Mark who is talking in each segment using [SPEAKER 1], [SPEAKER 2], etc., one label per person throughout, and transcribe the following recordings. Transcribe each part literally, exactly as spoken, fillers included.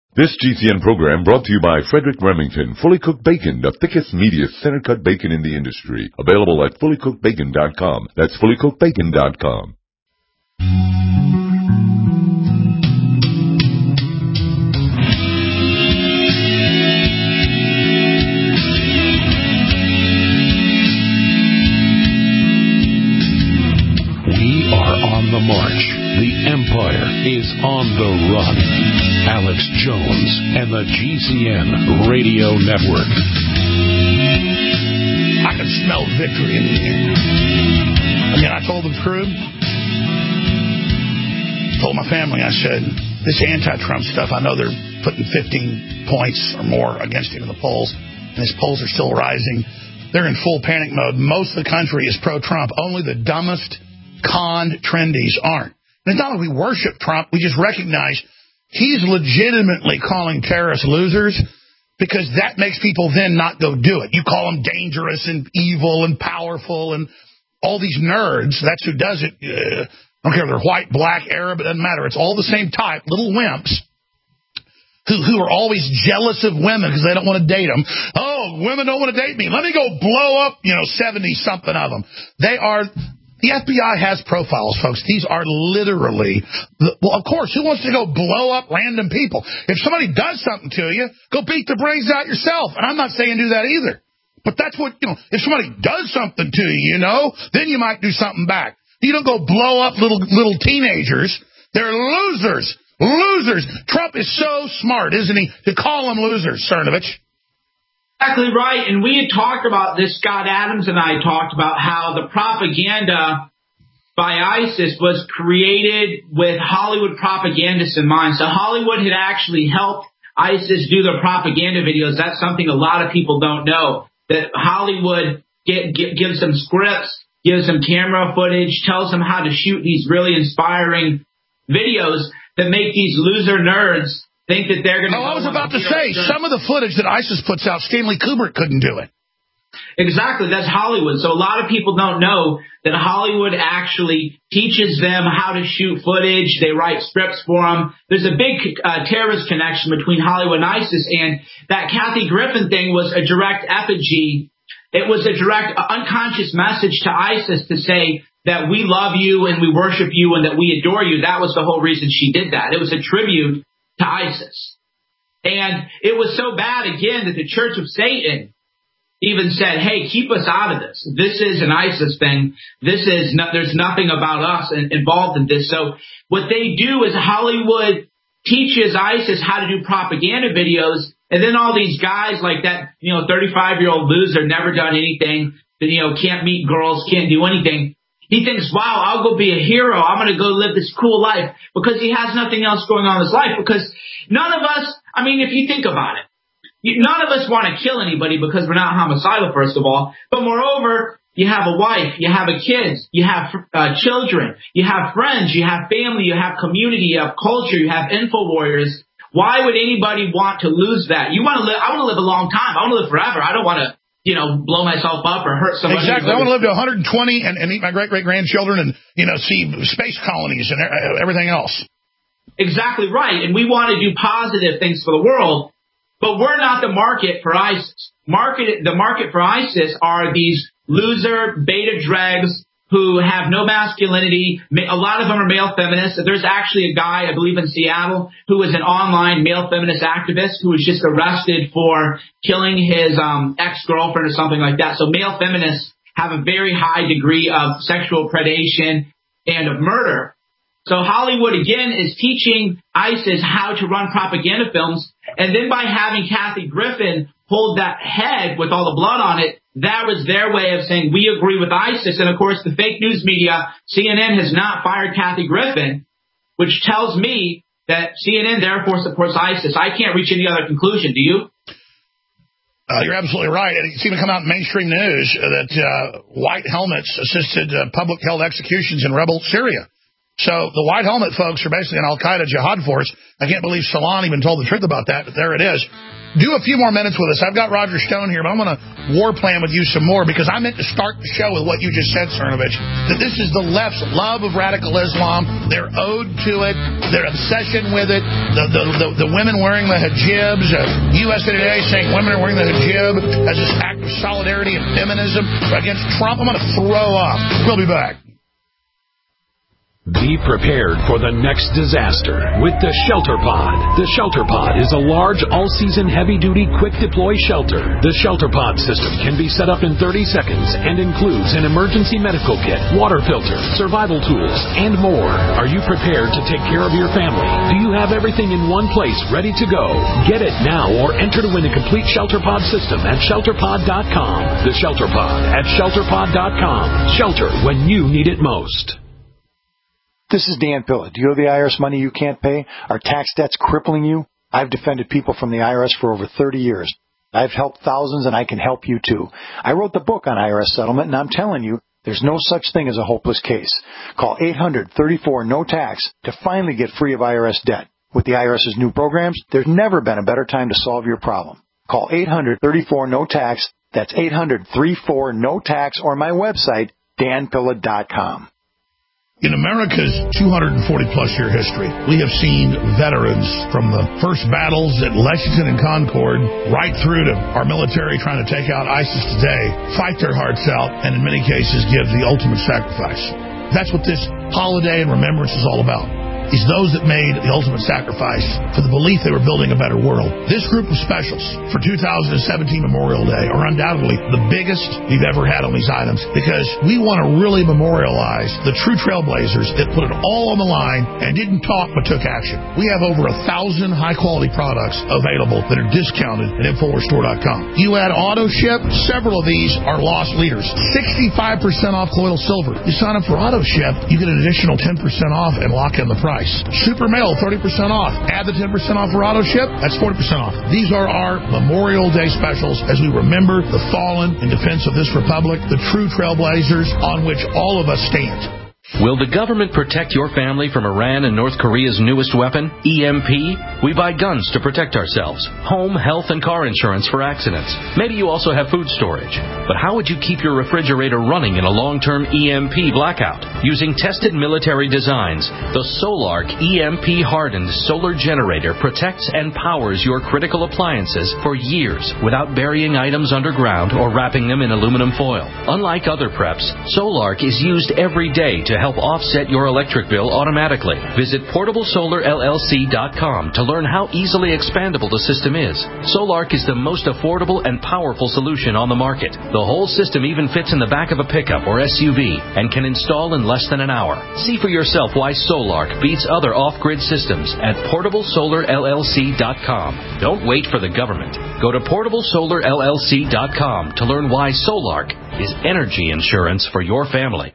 [SPEAKER 1] This G C N program brought to you by Frederick Remington, Fully Cooked Bacon, the thickest, meatiest, center-cut bacon in the industry. Available at fully cooked bacon dot com. That's fully cooked bacon dot com.
[SPEAKER 2] We are on the march. The Empire is on the run. Alex Jones and the G C N Radio Network.
[SPEAKER 3] I can smell victory in the air. Again, I told the crew, told my family, I said, this anti-Trump stuff, I know they're putting fifteen points or more against him in the polls, and his polls are still rising. They're in full panic mode. Most of the country is pro-Trump. Only the dumbest, conned trendies aren't. And it's not like we worship Trump. We just recognize he's legitimately calling terrorists losers because that makes people then not go do it. You call them dangerous and evil and powerful and all these nerds. That's who does it. Uh, I don't care if they're white, black, Arab. It doesn't matter. It's all the same type, little wimps who, who are always jealous of women because they don't want to date them. Oh, women don't want to date me. Let me go blow up, you know, seventy-something of them. They are... The F B I has profiles, folks. These are literally, well, of course, who wants to go blow up random people? If somebody does something to you, go beat the brains out yourself. And I'm not saying do that either. But that's what, you know, if somebody does something to you, you know, then you might do something back. You don't go blow up little little teenagers. They're losers. Losers. Trump is so smart, isn't he, to call them losers, Cernovich.
[SPEAKER 4] Exactly right. And we had talked about this, Scott Adams and I talked about how the propaganda by ISIS was created with Hollywood propagandists in mind. So Hollywood had actually helped ISIS do their propaganda videos. That's something a lot of people don't know, that Hollywood get, get, gives them scripts, gives them camera footage, tells them how to shoot these really inspiring videos that make these loser nerds think that they're going to.
[SPEAKER 3] Oh, I was about to say, some of the footage that ISIS puts out, Stanley Kubrick couldn't do it.
[SPEAKER 4] Exactly. That's Hollywood. So a lot of people don't know that Hollywood actually teaches them how to shoot footage. They write scripts for them. There's a big uh, terrorist connection between Hollywood and ISIS. And that Kathy Griffin thing was a direct effigy. It was a direct uh, unconscious message to ISIS to say that we love you and we worship you and that we adore you. That was the whole reason she did that. It was a tribute to ISIS. And it was so bad, again, that the Church of Satan even said, hey, keep us out of this. This is an ISIS thing. This is no, there's nothing about us in, involved in this. So what they do is Hollywood teaches ISIS how to do propaganda videos, and then all these guys like that, you know, thirty-five-year-old loser, never done anything, you know, can't meet girls, can't do anything. He thinks, wow, I'll go be a hero. I'm going to go live this cool life because he has nothing else going on in his life. Because none of us, I mean, if you think about it, none of us want to kill anybody because we're not homicidal, first of all. But moreover, you have a wife, you have a kids, you have uh, children, you have friends, you have family, you have community, you have culture, you have info warriors. Why would anybody want to lose that? You want to live, I want to live a long time. I want to live forever. I don't want to, you know, blow myself up or hurt somebody.
[SPEAKER 3] Exactly. I want to live to one hundred twenty and, and meet my great-great-grandchildren and, you know, see space colonies and everything else.
[SPEAKER 4] Exactly right. And we want to do positive things for the world, but we're not the market for ISIS. Market, the market for ISIS are these loser beta dregs who have no masculinity. A lot of them are male feminists. There's actually a guy, I believe in Seattle, who was an online male feminist activist who was just arrested for killing his um, ex-girlfriend or something like that. So male feminists have a very high degree of sexual predation and of murder. So Hollywood, again, is teaching ISIS how to run propaganda films. And then by having Kathy Griffin hold that head with all the blood on it, that was their way of saying, we agree with ISIS. And, of course, the fake news media, C N N, has not fired Kathy Griffin, which tells me that C N N, therefore, supports ISIS. I can't reach any other conclusion. Do you?
[SPEAKER 3] Uh, you're absolutely right. And it's even come out in mainstream news that uh, white helmets assisted uh, public-held executions in rebel Syria. So the white helmet folks are basically an al-Qaeda jihad force. I can't believe Salon even told the truth about that, but there it is. Do a few more minutes with us. I've got Roger Stone here, but I'm going to war plan with you some more because I meant to start the show with what you just said, Cernovich, that this is the left's love of radical Islam, their ode to it, their obsession with it, the the, the, the women wearing the hijabs, uh, U S A Today saying women are wearing the hijab as this act of solidarity and feminism against Trump. I'm going to throw up. We'll be back.
[SPEAKER 2] Be prepared for the next disaster with the Shelter Pod. The Shelter Pod is a large, all-season, heavy-duty, quick-deploy shelter. The Shelter Pod system can be set up in thirty seconds and includes an emergency medical kit, water filter, survival tools, and more. Are you prepared to take care of your family? Do you have everything in one place ready to go? Get it now or enter to win a complete Shelter Pod system at shelter pod dot com. The Shelter Pod at shelter pod dot com. Shelter when you need it most.
[SPEAKER 5] This is Dan Pilla. Do you owe the I R S money you can't pay? Are tax debts crippling you? I've defended people from the I R S for over thirty years. I've helped thousands, and I can help you, too. I wrote the book on I R S settlement, and I'm telling you, there's no such thing as a hopeless case. Call eight hundred, thirty-four, no tax to finally get free of I R S debt. With the IRS's new programs, there's never been a better time to solve your problem. Call eight hundred, thirty-four, no tax. That's eight hundred, thirty-four, no tax, or my website, dan pilla dot com.
[SPEAKER 3] In America's two hundred forty plus year history, we have seen veterans from the first battles at Lexington and Concord right through to our military trying to take out ISIS today, fight their hearts out, and in many cases give the ultimate sacrifice. That's what this holiday and remembrance is all about. Is those that made the ultimate sacrifice for the belief they were building a better world. This group of specials for two thousand seventeen Memorial Day are undoubtedly the biggest we've ever had on these items because we want to really memorialize the true trailblazers that put it all on the line and didn't talk but took action. We have over a thousand high-quality products available that are discounted at infowars store dot com. You add auto ship, several of these are lost leaders. sixty-five percent off colloidal silver. You sign up for auto ship, you get an additional ten percent off and lock in the price. Super Mail, thirty percent off. Add the ten percent off for auto ship, that's forty percent off. These are our Memorial Day specials as we remember the fallen in defense of this republic, the true trailblazers on which all of us stand.
[SPEAKER 6] Will the government protect your family from Iran and North Korea's newest weapon, E M P? We buy guns to protect ourselves, home, health, and car insurance for accidents. Maybe you also have food storage. But how would you keep your refrigerator running in a long-term E M P blackout? Using tested military designs, the Solark E M P-hardened solar generator protects and powers your critical appliances for years without burying items underground or wrapping them in aluminum foil. Unlike other preps, Solark is used every day to help offset your electric bill automatically. Visit portable solar L L C dot com to learn how easily expandable the system is. Solark is the most affordable and powerful solution on the market. The whole system even fits in the back of a pickup or S U V and can install in less than an hour. See for yourself why Solark beats other off-grid systems at portable solar L L C dot com. Don't wait for the government. Go to portable solar L L C dot com to learn why Solark is energy insurance for your family.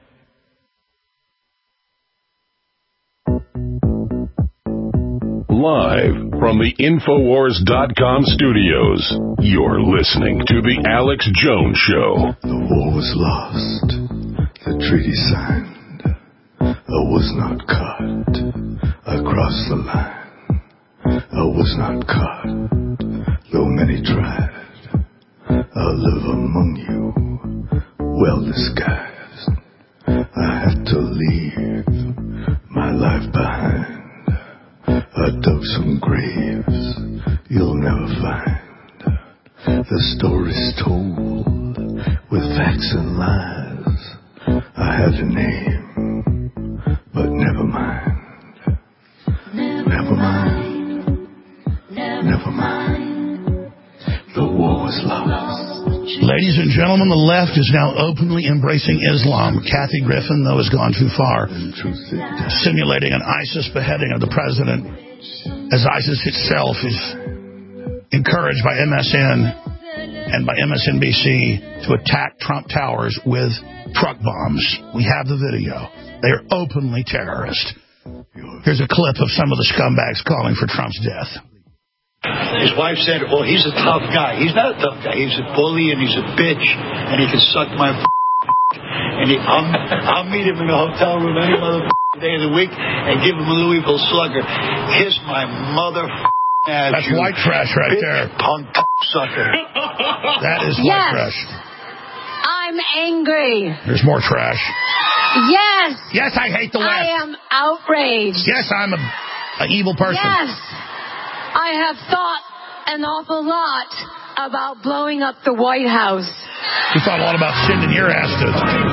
[SPEAKER 2] Live from the Infowars dot com studios, you're listening to The Alex Jones Show.
[SPEAKER 7] The war was lost, the treaty signed. I was not caught, I crossed the line. I was not caught, though many tried. I live among you, well disguised. I have to leave my life behind. I dug some graves you'll never find. The story's told with facts and lies. I had a name, but never mind. Never mind. Never mind. The war was lost.
[SPEAKER 3] Ladies and gentlemen, the left is now openly embracing Islam. Kathy Griffin, though, has gone too far, simulating an ISIS beheading of the president, as ISIS itself is encouraged by M S N and by M S N B C to attack Trump Towers with truck bombs. We have the video. They are openly terrorists. Here's a clip of some of the scumbags calling for Trump's death.
[SPEAKER 8] His wife said, well, he's a tough guy. He's not a tough guy. He's a bully and he's a bitch and he can suck my f***. And he, I'll, I'll meet him in the hotel room any mother day of the week and give him a Louisville Slugger. Kiss my mother ass.
[SPEAKER 3] That's white trash right there.
[SPEAKER 8] Punk sucker.
[SPEAKER 3] That is white
[SPEAKER 9] yes.
[SPEAKER 3] trash.
[SPEAKER 9] I'm angry.
[SPEAKER 3] There's more trash.
[SPEAKER 9] Yes.
[SPEAKER 3] Yes, I hate the left.
[SPEAKER 9] I am outraged.
[SPEAKER 3] Yes, I'm a, an evil person.
[SPEAKER 9] Yes. I have thought an awful lot about blowing up the White House.
[SPEAKER 3] You thought a lot about sending your ass to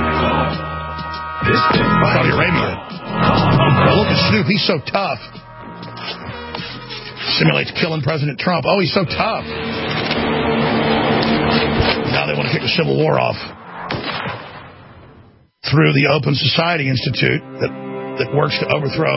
[SPEAKER 3] Saudi Arabia. Well, look at Snoop. He's so tough. Simulates killing President Trump. Oh, he's so tough. Now they want to kick the Civil War off through the Open Society Institute that, that works to overthrow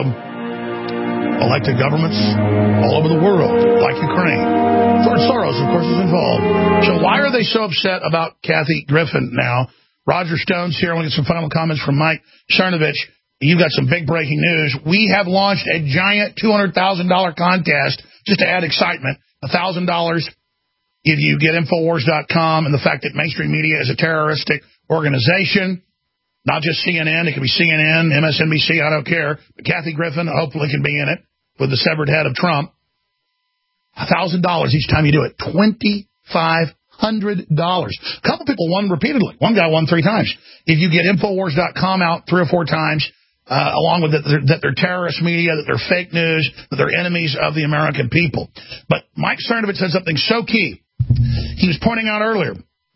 [SPEAKER 3] elected governments all over the world, like Ukraine. George Soros, of course, is involved. So why are they so upset about Kathy Griffin now? Roger Stone's here. I want to get some final comments from Mike Cernovich. You've got some big breaking news. We have launched a giant two hundred thousand dollars contest just to add excitement. one thousand dollars if you get Infowars dot com and the fact that mainstream media is a terroristic organization. Not just C N N. It could be C N N, M S N B C, I don't care. But Kathy Griffin hopefully can be in it with the severed head of Trump. one thousand dollars each time you do it. twenty-five hundred dollars. A couple people won repeatedly. One guy won three times. If you get Infowars dot com out three or four times, uh, along with that they're, that they're terrorist media, that they're fake news, that they're enemies of the American people. But Mike Cernovich said something so key. He was pointing out earlier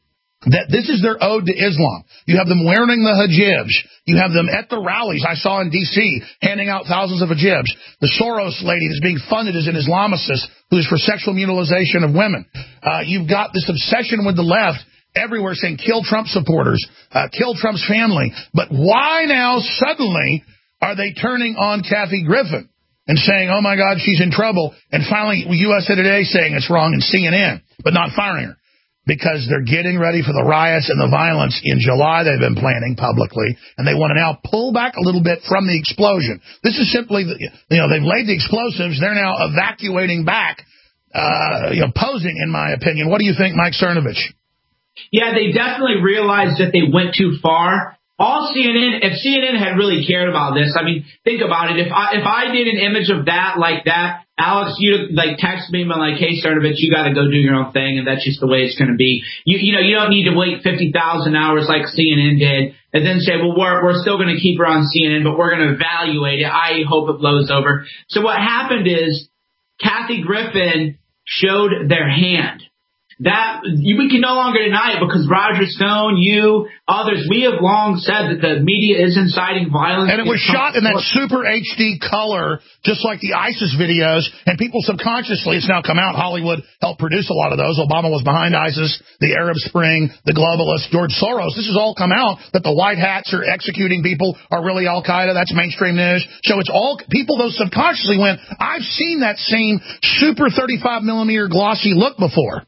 [SPEAKER 3] that this is their ode to Islam. You have them wearing the hijabs. You have them at the rallies I saw in D C handing out thousands of hijabs. The Soros lady that's being funded is an Islamicist who's for sexual mutilation of women. Uh, you've got this obsession with the left everywhere saying kill Trump supporters, uh, kill Trump's family. But why now suddenly are they turning on Kathy Griffin and saying, oh, my God, she's in trouble? And finally, U S A Today saying it's wrong and C N N, but not firing her. Because they're getting ready for the riots and the violence in July they've been planning publicly, and they want to now pull back a little bit from the explosion. This is simply, the, you know, they've laid the explosives. They're now evacuating back, uh, you know, posing, in my opinion. What do you think, Mike Cernovich?
[SPEAKER 4] Yeah, they definitely realized that they went too far. All C N N, if C N N had really cared about this, I mean, think about it. If I if I did an image of that like that, Alex, you'd like text me and be like, hey, Cernovich, you got to go do your own thing, and that's just the way it's going to be. You you know, you don't need to wait fifty thousand hours like C N N did and then say, well, we're we're still going to keep her on C N N, but we're going to evaluate it. I hope it blows over. So what happened is Kathy Griffin showed their hand. That we can no longer deny it because Roger Stone, you, others, we have long said that the media is inciting violence.
[SPEAKER 3] And it was shot in that super H D color, just like the ISIS videos. And people subconsciously, it's now come out, Hollywood helped produce a lot of those. Obama was behind ISIS, the Arab Spring, the globalists, George Soros. This has all come out that the white hats are executing people are really Al-Qaeda. That's mainstream news. So it's all people, though, subconsciously went, I've seen that same super thirty-five millimeter glossy look before.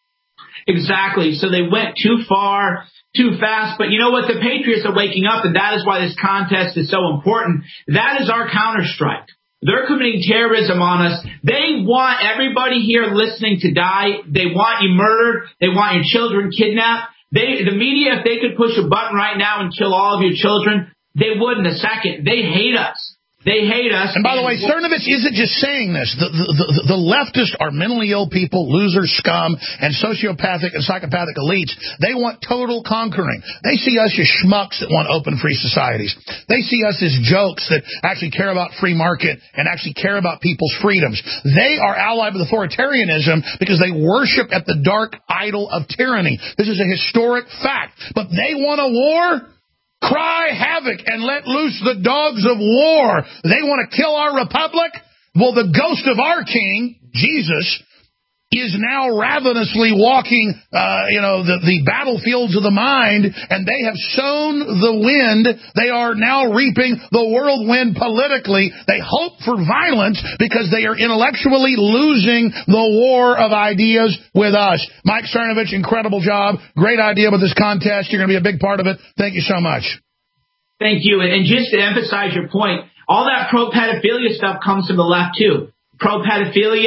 [SPEAKER 4] Exactly. So they went too far, too fast. But you know what? The Patriots are waking up, and that is why this contest is so important. That is our counterstrike. They're committing terrorism on us. They want everybody here listening to die. They want you murdered. They want your children kidnapped. They, the media, if they could push a button right now and kill all of your children, they would in a second. They hate us. They hate us.
[SPEAKER 3] And by the way, Cernovich isn't just saying this. The, the, the, the leftists are mentally ill people, losers, scum, and sociopathic and psychopathic elites. They want total conquering. They see us as schmucks that want open, free societies. They see us as jokes that actually care about free market and actually care about people's freedoms. They are allied with authoritarianism because they worship at the dark idol of tyranny. This is a historic fact. But they want a war? Cry havoc and let loose the dogs of war. They want to kill our republic? Well, the ghost of our king, Jesus, is now ravenously walking, uh, you know, the, the battlefields of the mind, and they have sown the wind. They are now reaping the whirlwind politically. They hope for violence because they are intellectually losing the war of ideas with us. Mike Cernovich, incredible job. Great idea with this contest. You're going to be a big part of it. Thank you so much.
[SPEAKER 4] Thank you. And just to emphasize your point, all that pro-pedophilia stuff comes from the left, too. Pro-pedophilia,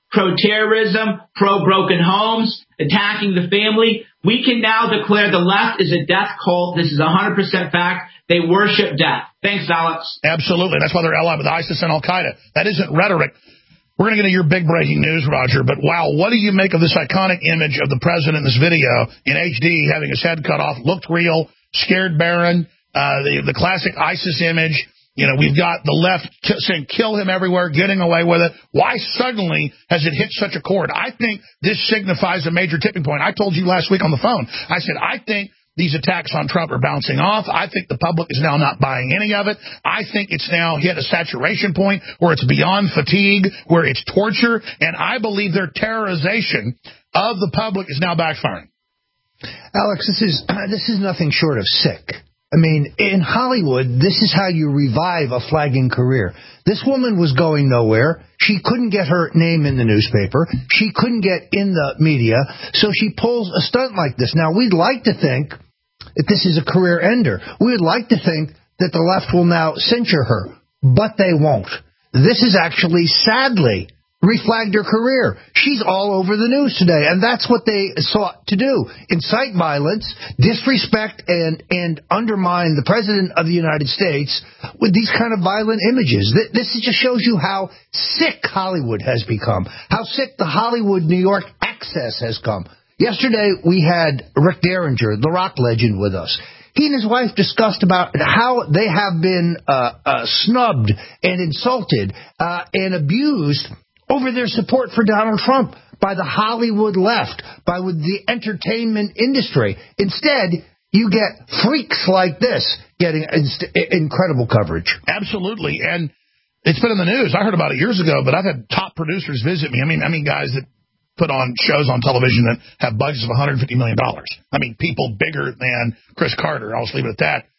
[SPEAKER 4] pro-terrorism, pro-broken homes, attacking the family. We can now declare the left is a death cult. This is one hundred percent fact. They worship death. Thanks, Alex.
[SPEAKER 3] Absolutely. That's why they're allied with ISIS and Al-Qaeda. That isn't rhetoric. We're going to get to your big breaking news, Roger, but wow, what do you make of this iconic image of the president in this video in H D having his head cut off? Looked real, scared Barron, uh, the, the classic ISIS image. You know, we've got the left saying kill him everywhere, getting away with it. Why suddenly has it hit such a chord? I think this signifies a major tipping point. I told you last week on the phone, I said, I think these attacks on Trump are bouncing off. I think the public is now not buying any of it. I think it's now hit a saturation point where it's beyond fatigue, where it's torture, and I believe their terrorization of the public is now backfiring.
[SPEAKER 10] Alex, this is uh, this is nothing short of sick. I mean, in Hollywood, this is how you revive a flagging career. This woman was going nowhere. She couldn't get her name in the newspaper. She couldn't get in the media. So she pulls a stunt like this. Now, we'd like to think that this is a career ender. We would like to think that the left will now censure her, but they won't. This is actually, sadly, reflagged her career. She's all over the news today, and that's what they sought to do. Incite violence, disrespect, and, and undermine the President of the United States with these kind of violent images. This just shows you how sick Hollywood has become, how sick the Hollywood-New York excess has come. Yesterday, we had Rick Derringer, the rock legend, with us. He and his wife discussed about how they have been uh, uh, snubbed and insulted uh, and abused over their support for Donald Trump by the Hollywood left, by with the entertainment industry. Instead, you get freaks like this getting inst- incredible coverage.
[SPEAKER 3] Absolutely, and it's been in the news. I heard about it years ago, but I've had top producers visit me. I mean, I mean, guys that put on shows on television that have budgets of one hundred fifty million dollars. I mean, people bigger than Chris Carter. I'll just leave it at that.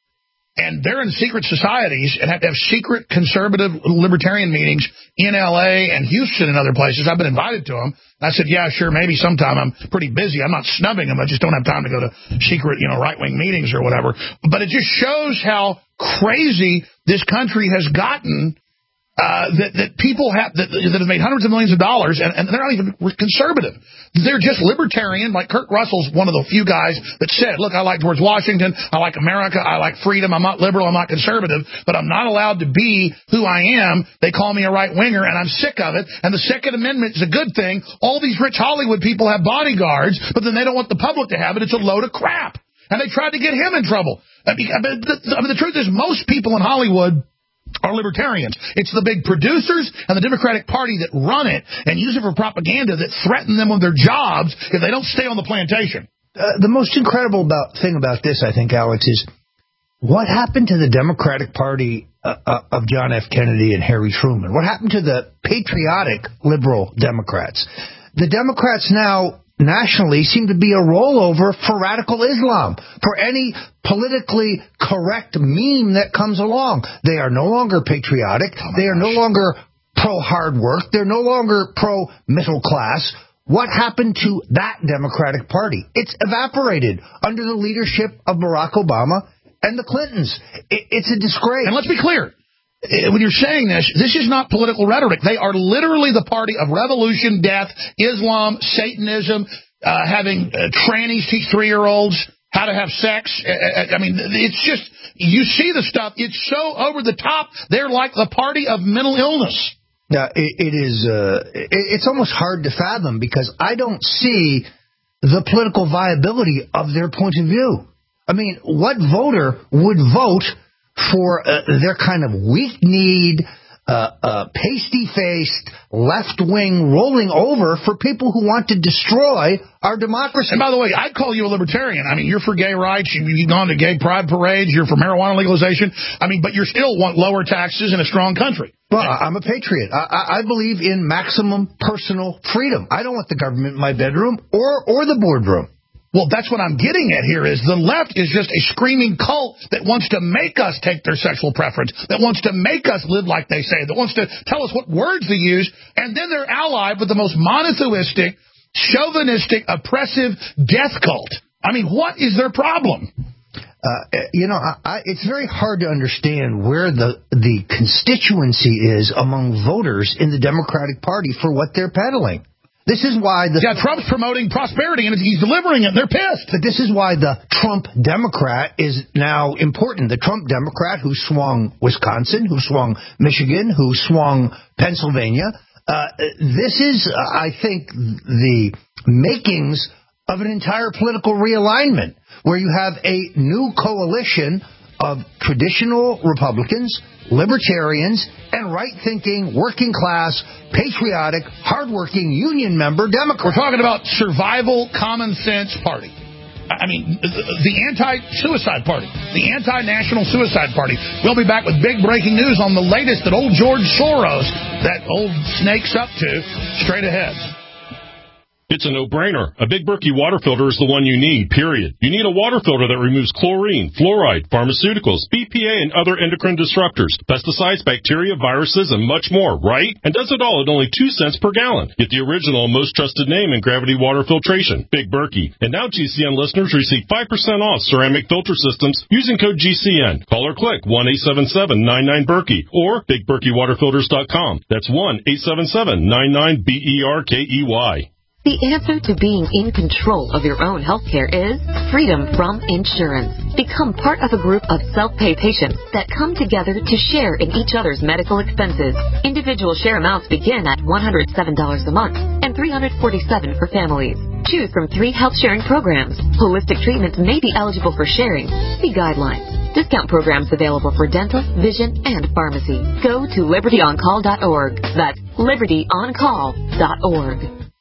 [SPEAKER 3] And they're in secret societies and have to have secret conservative libertarian meetings in L A and Houston and other places. I've been invited to them. And I said, yeah, sure, maybe sometime. I'm pretty busy. I'm not snubbing them. I just don't have time to go to secret, you know, right-wing meetings or whatever. But it just shows how crazy this country has gotten. Uh, that, that people have that, that have made hundreds of millions of dollars, and, and they're not even conservative. They're just libertarian. Like Kurt Russell's one of the few guys that said, look, I like George Washington, I like America, I like freedom, I'm not liberal, I'm not conservative, but I'm not allowed to be who I am. They call me a right-winger, and I'm sick of it. And the Second Amendment is a good thing. All these rich Hollywood people have bodyguards, but then they don't want the public to have it. It's a load of crap. And they tried to get him in trouble. I mean, the, I mean, the truth is most people in Hollywood are libertarians. It's the big producers and the Democratic Party that run it and use it for propaganda that threaten them with their jobs if they don't stay on the plantation.
[SPEAKER 10] Uh, the most incredible about, thing about this, I think, Alex, is what happened to the Democratic Party uh, uh, of John F. Kennedy and Harry Truman? What happened to the patriotic liberal Democrats? The Democrats now nationally seem to be a rollover for radical Islam, for any politically correct meme that comes along. They are no longer patriotic. Oh they are gosh. no longer pro-hard work. They're no longer pro-middle class. What happened to that Democratic Party? It's evaporated under the leadership of Barack Obama and the Clintons. It, it's a disgrace.
[SPEAKER 3] And let's be clear. When you're saying this, this is not political rhetoric. They are literally the party of revolution, death, Islam, Satanism, uh, having uh, trannies teach three-year-olds how to have sex. I mean, it's just, you see the stuff. It's so over the top. They're like the party of mental illness.
[SPEAKER 10] Yeah, it, it is. Uh, it, it's almost hard to fathom because I don't see the political viability of their point of view. I mean, what voter would vote for uh, their kind of weak-kneed, uh, uh, pasty-faced, left-wing rolling over for people who want to destroy our democracy?
[SPEAKER 3] And by the way, I'd call you a libertarian. I mean, you're for gay rights. You've gone to gay pride parades. You're for marijuana legalization. I mean, but you still want lower taxes in a strong country.
[SPEAKER 10] Well, I'm a patriot. I, I believe in maximum personal freedom. I don't want the government in my bedroom or, or the boardroom.
[SPEAKER 3] Well, that's what I'm getting at here is the left is just a screaming cult that wants to make us take their sexual preference, that wants to make us live like they say, that wants to tell us what words to use, and then they're allied with the most monotheistic, chauvinistic, oppressive death cult. I mean, what is their problem?
[SPEAKER 10] Uh, you know, I, I, it's very hard to understand where the the constituency is among voters in the Democratic Party for what they're peddling. This is why the
[SPEAKER 3] yeah Trump's promoting prosperity and he's delivering it. They're pissed.
[SPEAKER 10] But this is why the Trump Democrat is now important. The Trump Democrat who swung Wisconsin, who swung Michigan, who swung Pennsylvania. Uh, this is, uh, I think, the makings of an entire political realignment, where you have a new coalition of traditional Republicans, libertarians, and right-thinking, working-class, patriotic, hardworking, union member Democrats.
[SPEAKER 3] We're talking about survival, common sense party. I mean, the anti-suicide party, the anti-national suicide party. We'll be back with big breaking news on the latest that old George Soros, that old snake's up to, straight ahead.
[SPEAKER 11] It's a no-brainer. A Big Berkey water filter is the one you need, period. You need a water filter that removes chlorine, fluoride, pharmaceuticals, B P A, and other endocrine disruptors, pesticides, bacteria, viruses, and much more, right? And does it all at only two cents per gallon. Get the original and most trusted name in gravity water filtration, Big Berkey. And now G C N listeners receive five percent off ceramic filter systems using code G C N. Call or click one eight seven seven nine nine Berkey or big berkey water filters dot com. That's one eight seven seven nine nine B E R K E Y.
[SPEAKER 12] The answer to being in control of your own healthcare is freedom from insurance. Become part of a group of self-pay patients that come together to share in each other's medical expenses. Individual share amounts begin at one hundred seven dollars a month and three hundred forty-seven dollars for families. Choose from three health sharing programs. Holistic treatments may be eligible for sharing. See guidelines. Discount programs available for dental, vision, and pharmacy. Go to liberty on call dot org. That's liberty on call dot org.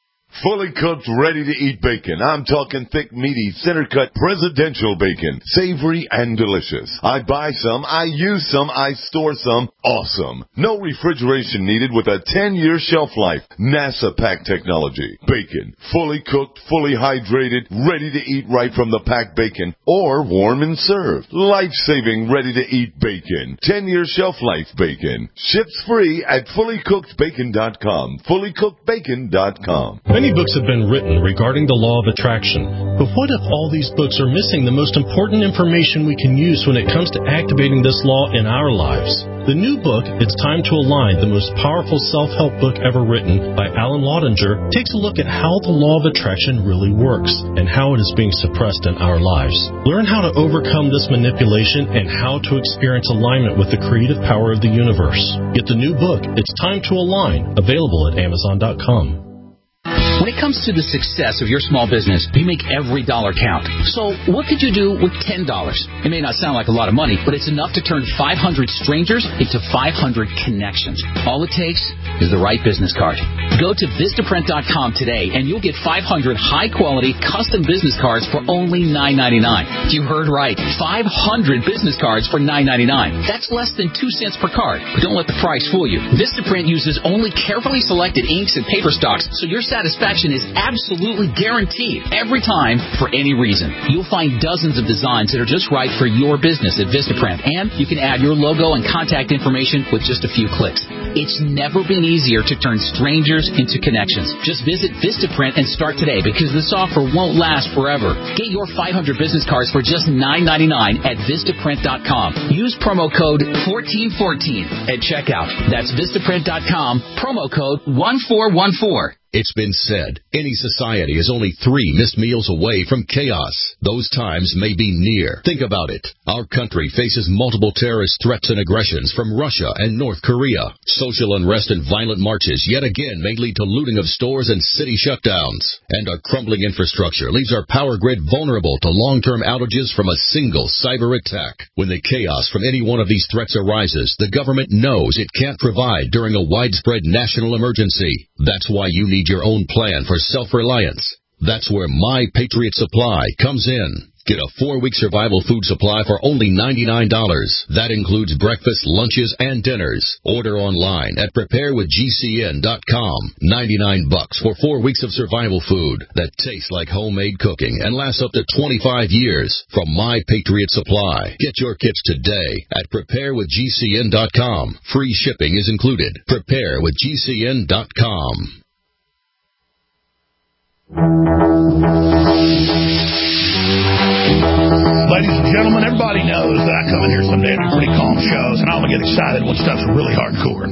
[SPEAKER 1] Fully cooked, ready-to-eat bacon. I'm talking thick, meaty, center-cut, presidential bacon. Savory and delicious. I buy some, I use some, I store some. Awesome. No refrigeration needed with a ten-year shelf life. NASA pack technology. Bacon. Fully cooked, fully hydrated, ready to eat right from the packed bacon. Or warm and served. Life-saving, ready-to-eat bacon. ten-year shelf life bacon. Ships free at fully cooked bacon dot com. fully cooked bacon dot com.
[SPEAKER 11] Many books have been written regarding the law of attraction, but what if all these books are missing the most important information we can use when it comes to activating this law in our lives? The new book, It's Time to Align, the most powerful self-help book ever written by Alan Laudinger, takes a look at how the law of attraction really works and how it is being suppressed in our lives. Learn how to overcome this manipulation and how to experience alignment with the creative power of the universe. Get the new book, It's Time to Align, available at amazon dot com.
[SPEAKER 13] When it comes to the success of your small business, you make every dollar count. So what could you do with ten dollars? It may not sound like a lot of money, but it's enough to turn five hundred strangers into five hundred connections. All it takes is the right business card. Go to Vistaprint dot com today, and you'll get five hundred high-quality custom business cards for only nine ninety-nine. You heard right. five hundred business cards for nine ninety-nine. That's less than two cents per card. But don't let the price fool you. Vistaprint uses only carefully selected inks and paper stocks, so your satisfaction is absolutely guaranteed every time for any reason. You'll find dozens of designs that are just right for your business at Vistaprint, and you can add your logo and contact information with just a few clicks. It's never been easier to turn strangers into connections. Just visit Vistaprint and start today, because this offer won't last forever. Get your five hundred business cards for just nine ninety-nine at Vistaprint dot com. Use promo code fourteen fourteen at checkout. That's Vistaprint dot com, promo code one four one four.
[SPEAKER 14] It's been said, any society is only three missed meals away from chaos. Those times may be near. Think about it. Our country faces multiple terrorist threats and aggressions from Russia and North Korea. Social unrest and violent marches yet again may lead to looting of stores and city shutdowns. And our crumbling infrastructure leaves our power grid vulnerable to long-term outages from a single cyber attack. When the chaos from any one of these threats arises, the government knows it can't provide during a widespread national emergency. That's why you need your own plan for self-reliance. That's where My Patriot Supply comes in. Get a four-week survival food supply for only ninety-nine dollars. That includes breakfast, lunches, and dinners. Order online at prepare with G C N dot com. ninety-nine bucks for four weeks of survival food that tastes like homemade cooking and lasts up to twenty-five years from My Patriot Supply. Get your kits today at prepare with G C N dot com. Free shipping is included. prepare with G C N dot com.
[SPEAKER 3] Ladies and gentlemen, everybody knows that I come in here some days and do pretty calm shows, and I'm going to get excited when stuff's really hardcore.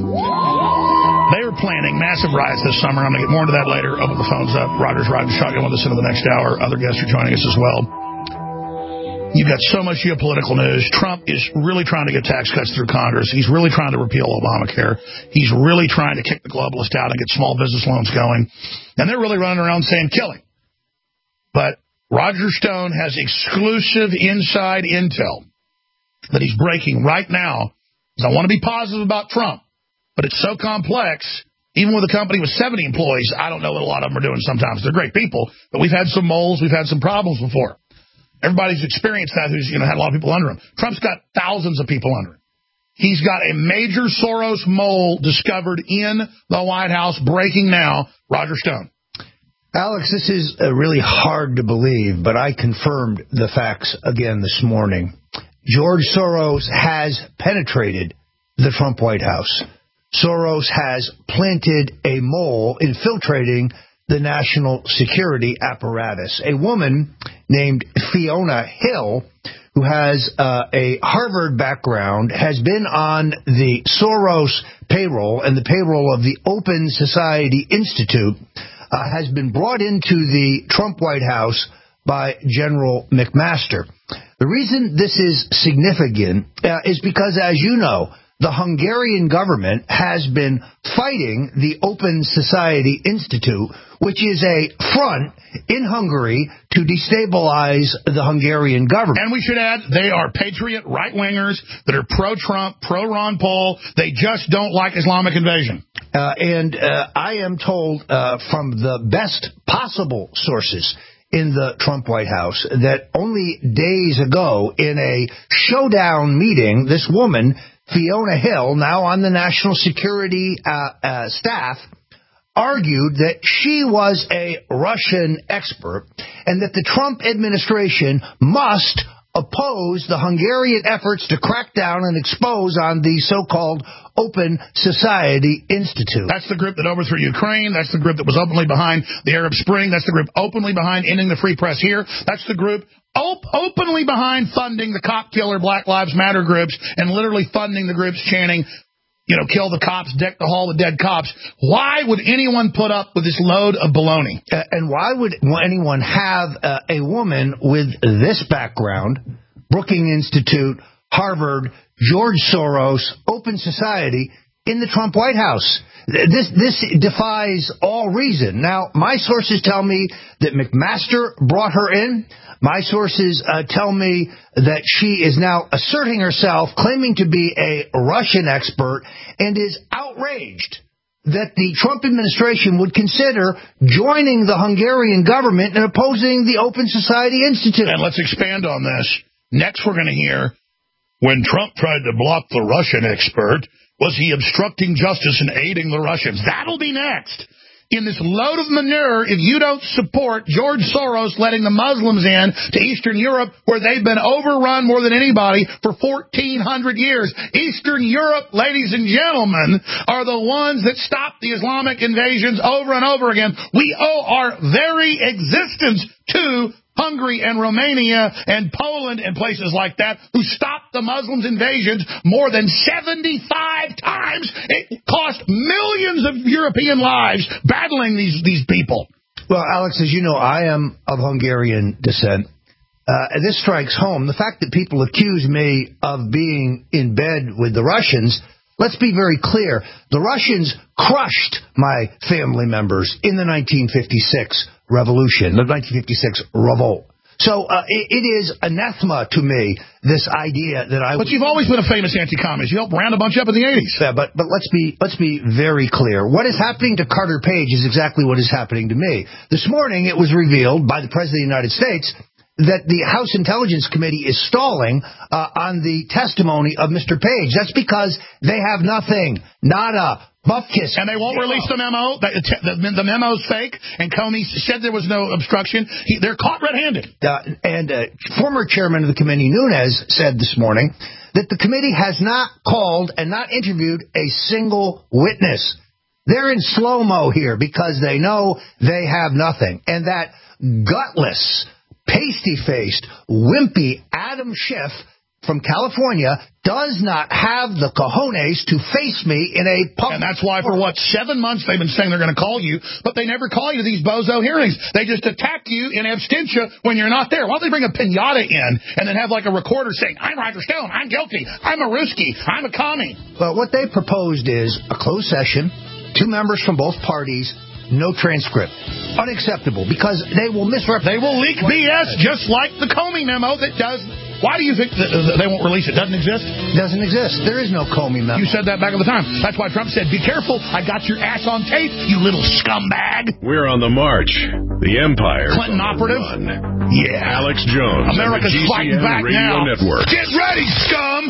[SPEAKER 3] They are planning massive riots this summer. I'm going to get more into that later. Open the phones up. Roger's riding shotgun with us into the next hour. Other guests are joining us as well. You've got so much geopolitical news. Trump is really trying to get tax cuts through Congress. He's really trying to repeal Obamacare. He's really trying to kick the globalists out and get small business loans going. And they're really running around saying, kill him. But Roger Stone has exclusive inside intel that he's breaking right now. I want to be positive about Trump, but it's so complex. Even with a company with seventy employees, I don't know what a lot of them are doing sometimes. They're great people, but we've had some moles. We've had some problems before. Everybody's experienced that who's, you know, had a lot of people under him. Trump's got thousands of people under him. He's got a major Soros mole discovered in the White House, breaking now. Roger Stone.
[SPEAKER 10] Alex, this is uh, really hard to believe, but I confirmed the facts again this morning. George Soros has penetrated the Trump White House. Soros has planted a mole infiltrating the national security apparatus. A woman named Fiona Hill, who has uh, a Harvard background, has been on the Soros payroll and the payroll of the Open Society Institute, uh, has been brought into the Trump White House by General McMaster. The reason this is significant uh, is because, as you know, the Hungarian government has been fighting the Open Society Institute, which is a front in Hungary to destabilize the Hungarian government.
[SPEAKER 3] And we should add, they are patriot right-wingers that are pro-Trump, pro-Ron Paul. They just don't like Islamic invasion.
[SPEAKER 10] Uh, and uh, I am told uh, from the best possible sources in the Trump White House that only days ago in a showdown meeting, this woman, Fiona Hill, now on the National Security uh, uh, staff, argued that she was a Russian expert and that the Trump administration must oppose the Hungarian efforts to crack down and expose on the so-called Open Society Institute.
[SPEAKER 3] That's the group that overthrew Ukraine. That's the group that was openly behind the Arab Spring. That's the group openly behind ending the free press here. That's the group op- openly behind funding the cop killer Black Lives Matter groups and literally funding the groups chanting, you know, kill the cops, deck the hall with dead cops. Why would anyone put up with this load of baloney?
[SPEAKER 10] Uh, and why would anyone have uh, a woman with this background, Brookings Institute, Harvard, George Soros, Open Society, in the Trump White House? This this defies all reason. Now, my sources tell me that McMaster brought her in. My sources uh, tell me that she is now asserting herself, claiming to be a Russian expert, and is outraged that the Trump administration would consider joining the Hungarian government and opposing the Open Society Institute.
[SPEAKER 3] And let's expand on this. Next, we're going to hear, when Trump tried to block the Russian expert, was he obstructing justice and aiding the Russians? That'll be next. In this load of manure, if you don't support George Soros letting the Muslims in to Eastern Europe, where they've been overrun more than anybody for fourteen hundred years. Eastern Europe, ladies and gentlemen, are the ones that stopped the Islamic invasions over and over again. We owe our very existence to Hungary and Romania and Poland and places like that, who stopped the Muslims' invasions more than seventy-five times. It cost millions of European lives battling these, these people.
[SPEAKER 10] Well, Alex, as you know, I am of Hungarian descent. Uh, this strikes home. The fact that people accuse me of being in bed with the Russians, let's be very clear. The Russians crushed my family members in the nineteen fifty-six revolution, the nineteen fifty-six revolt. So uh, it, it is anathema to me, this idea that I...
[SPEAKER 3] But you've always been a famous anti-communist. You helped round a bunch up in the eighties.
[SPEAKER 10] Yeah, but, but let's be let's be very clear. What is happening to Carter Page is exactly what is happening to me. This morning it was revealed by the President of the United States that the House Intelligence Committee is stalling uh, on the testimony of Mister Page. That's because they have nothing, nada, bupkis.
[SPEAKER 3] And they won't release the memo. The, the, the memo's fake, and Comey said there was no obstruction. He, they're caught red-handed.
[SPEAKER 10] Uh, and uh, former chairman of the committee, Nunes, said this morning that the committee has not called and not interviewed a single witness. They're in slow-mo here because they know they have nothing. And that gutless, pasty-faced, wimpy Adam Schiff from California does not have the cojones to face me in a public...
[SPEAKER 3] And that's why for, what, seven months they've been saying they're going to call you, but they never call you to these bozo hearings. They just attack you in absentia when you're not there. Why don't they bring a pinata in and then have like a recorder saying, I'm Roger Stone, I'm guilty, I'm a Ruski, I'm a commie.
[SPEAKER 10] But what they proposed is a closed session, two members from both parties, no transcript. Unacceptable, because they will misrepresent...
[SPEAKER 3] They will leak B S just like the Comey memo that does... Why do you think that they won't release it? Doesn't exist?
[SPEAKER 10] Doesn't exist. There is no Comey memo.
[SPEAKER 3] You said that back at the time. That's why Trump said, be careful, I got your ass on tape, you little scumbag.
[SPEAKER 11] We're on the march. The Empire.
[SPEAKER 3] Clinton operative?
[SPEAKER 11] Run.
[SPEAKER 3] Yeah.
[SPEAKER 11] Alex Jones.
[SPEAKER 3] America's
[SPEAKER 11] and the G C N
[SPEAKER 3] fighting back
[SPEAKER 11] Radio
[SPEAKER 3] now.
[SPEAKER 11] Network.
[SPEAKER 3] Get ready, scum!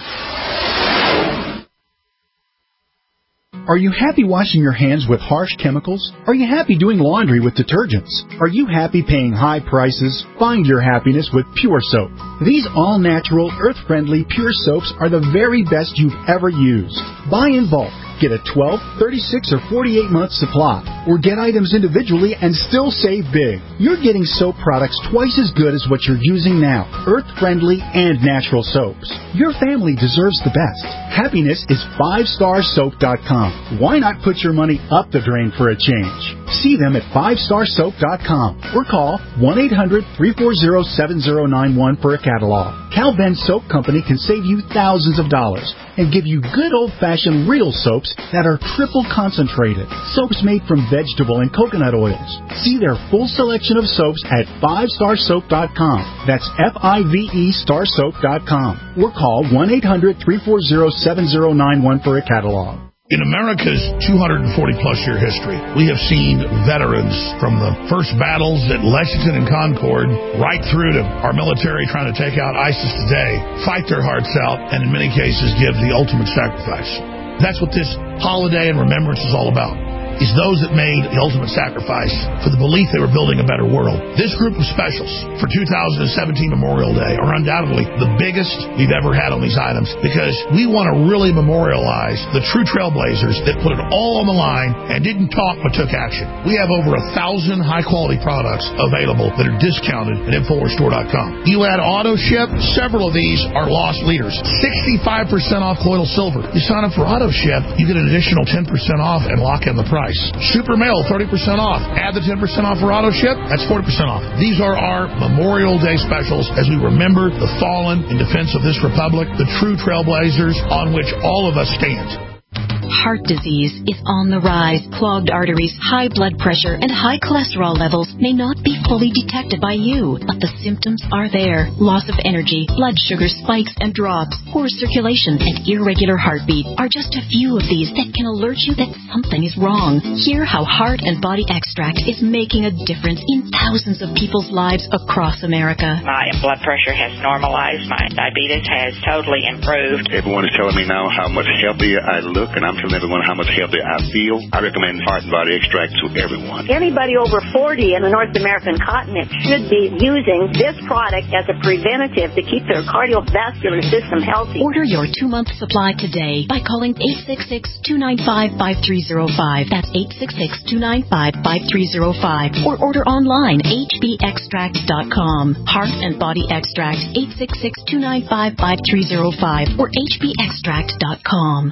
[SPEAKER 15] Are you happy washing your hands with harsh chemicals? Are you happy doing laundry with detergents? Are you happy paying high prices? Find your happiness with Pure Soap. These all-natural, earth-friendly Pure Soaps are the very best you've ever used. Buy in bulk. Get a twelve, thirty-six, or forty-eight month supply, or get items individually and still save big. You're getting soap products twice as good as what you're using now, earth-friendly and natural soaps. Your family deserves the best. Happiness is five star soap dot com. Why not put your money up the drain for a change? See them at five star soap dot com or call one eight hundred, three four zero, seven zero nine one for a catalog. Cal Ben Soap Company can save you thousands of dollars and give you good old-fashioned real soaps that are triple concentrated. Soaps made from vegetable and coconut oils. See their full selection of soaps at five star soap dot com. That's F I V E star soap dot com. Or call one eight hundred, three four zero, seven zero nine one for a catalog.
[SPEAKER 3] In America's two hundred forty plus year history, we have seen veterans from the first battles at Lexington and Concord right through to our military trying to take out ISIS today, fight their hearts out, and in many cases give the ultimate sacrifice. That's what this holiday and remembrance is all about. Is those that made the ultimate sacrifice for the belief they were building a better world. This group of specials for two thousand seventeen Memorial Day are undoubtedly the biggest we've ever had on these items, because we want to really memorialize the true trailblazers that put it all on the line and didn't talk but took action. We have over a thousand high-quality products available that are discounted at Infowars Store dot com. You add auto ship, several of these are loss leaders. sixty-five percent off colloidal silver. You sign up for auto ship, you get an additional ten percent off and lock in the price. Super Mail, thirty percent off. Add the ten percent off for auto ship, that's forty percent off. These are our Memorial Day specials as we remember the fallen in defense of this republic, the true trailblazers on which all of us stand.
[SPEAKER 12] Heart disease is on the rise. Clogged arteries, high blood pressure, and high cholesterol levels may not be fully detected by you, but the symptoms are there. Loss of energy, blood sugar spikes and drops, poor circulation, and irregular heartbeat are just a few of these that can alert you that something is wrong. Hear how Heart and Body Extract is making a difference in thousands of people's lives across America.
[SPEAKER 16] My blood pressure has normalized. My diabetes has totally improved.
[SPEAKER 17] Everyone is telling me now how much healthier I look, and I'm telling everyone how much healthier I feel. I recommend Heart and Body Extract to everyone.
[SPEAKER 18] Anybody over forty in the North American continent should be using this product as a preventative to keep their cardiovascular system healthy.
[SPEAKER 12] Order your two-month supply today by calling eight six six, two nine five, five three zero five. That's eight six six, two nine five, five three zero five. Or order online, H B extract dot com. Heart and Body Extract, eight six six, two nine five, five three zero five or H B extract dot com.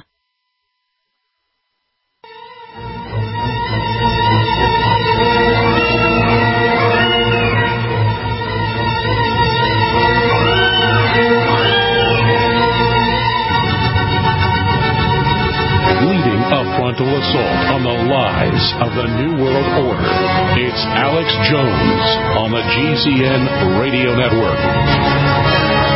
[SPEAKER 2] A frontal assault on the lies of the New World Order. It's Alex Jones on the G C N Radio Network.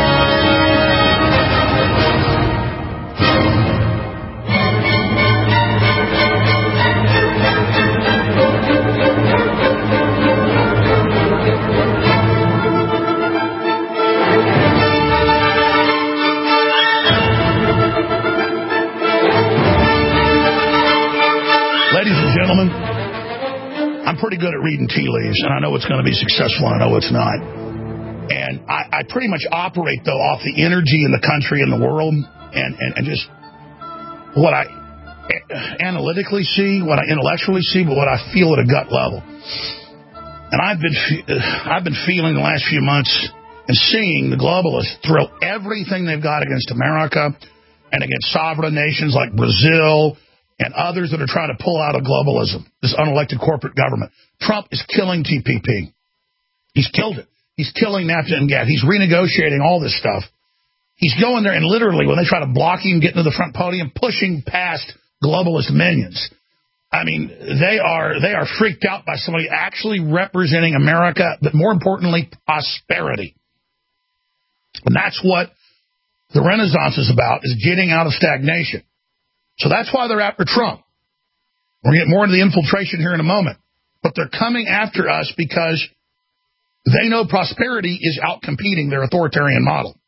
[SPEAKER 3] Gentlemen, I'm pretty good at reading tea leaves, and I know it's going to be successful, and I know it's not. And I, I pretty much operate, though, off the energy in the country and the world, and, and, and just what I analytically see, what I intellectually see, but what I feel at a gut level. And I've been I've been feeling the last few months and seeing the globalists throw everything they've got against America and against sovereign nations like Brazil and others that are trying to pull out of globalism, this unelected corporate government. Trump is killing T P P. He's killed it. He's killing NAFTA and GATT. He's renegotiating all this stuff. He's going there and literally, when they try to block him, getting to the front podium, pushing past globalist minions. I mean, they are they are freaked out by somebody actually representing America, but more importantly, prosperity. And that's what the Renaissance is about, is getting out of stagnation. So that's why they're after Trump. We're going to get more into the infiltration here in a moment. But they're coming after us because they know prosperity is outcompeting their authoritarian model.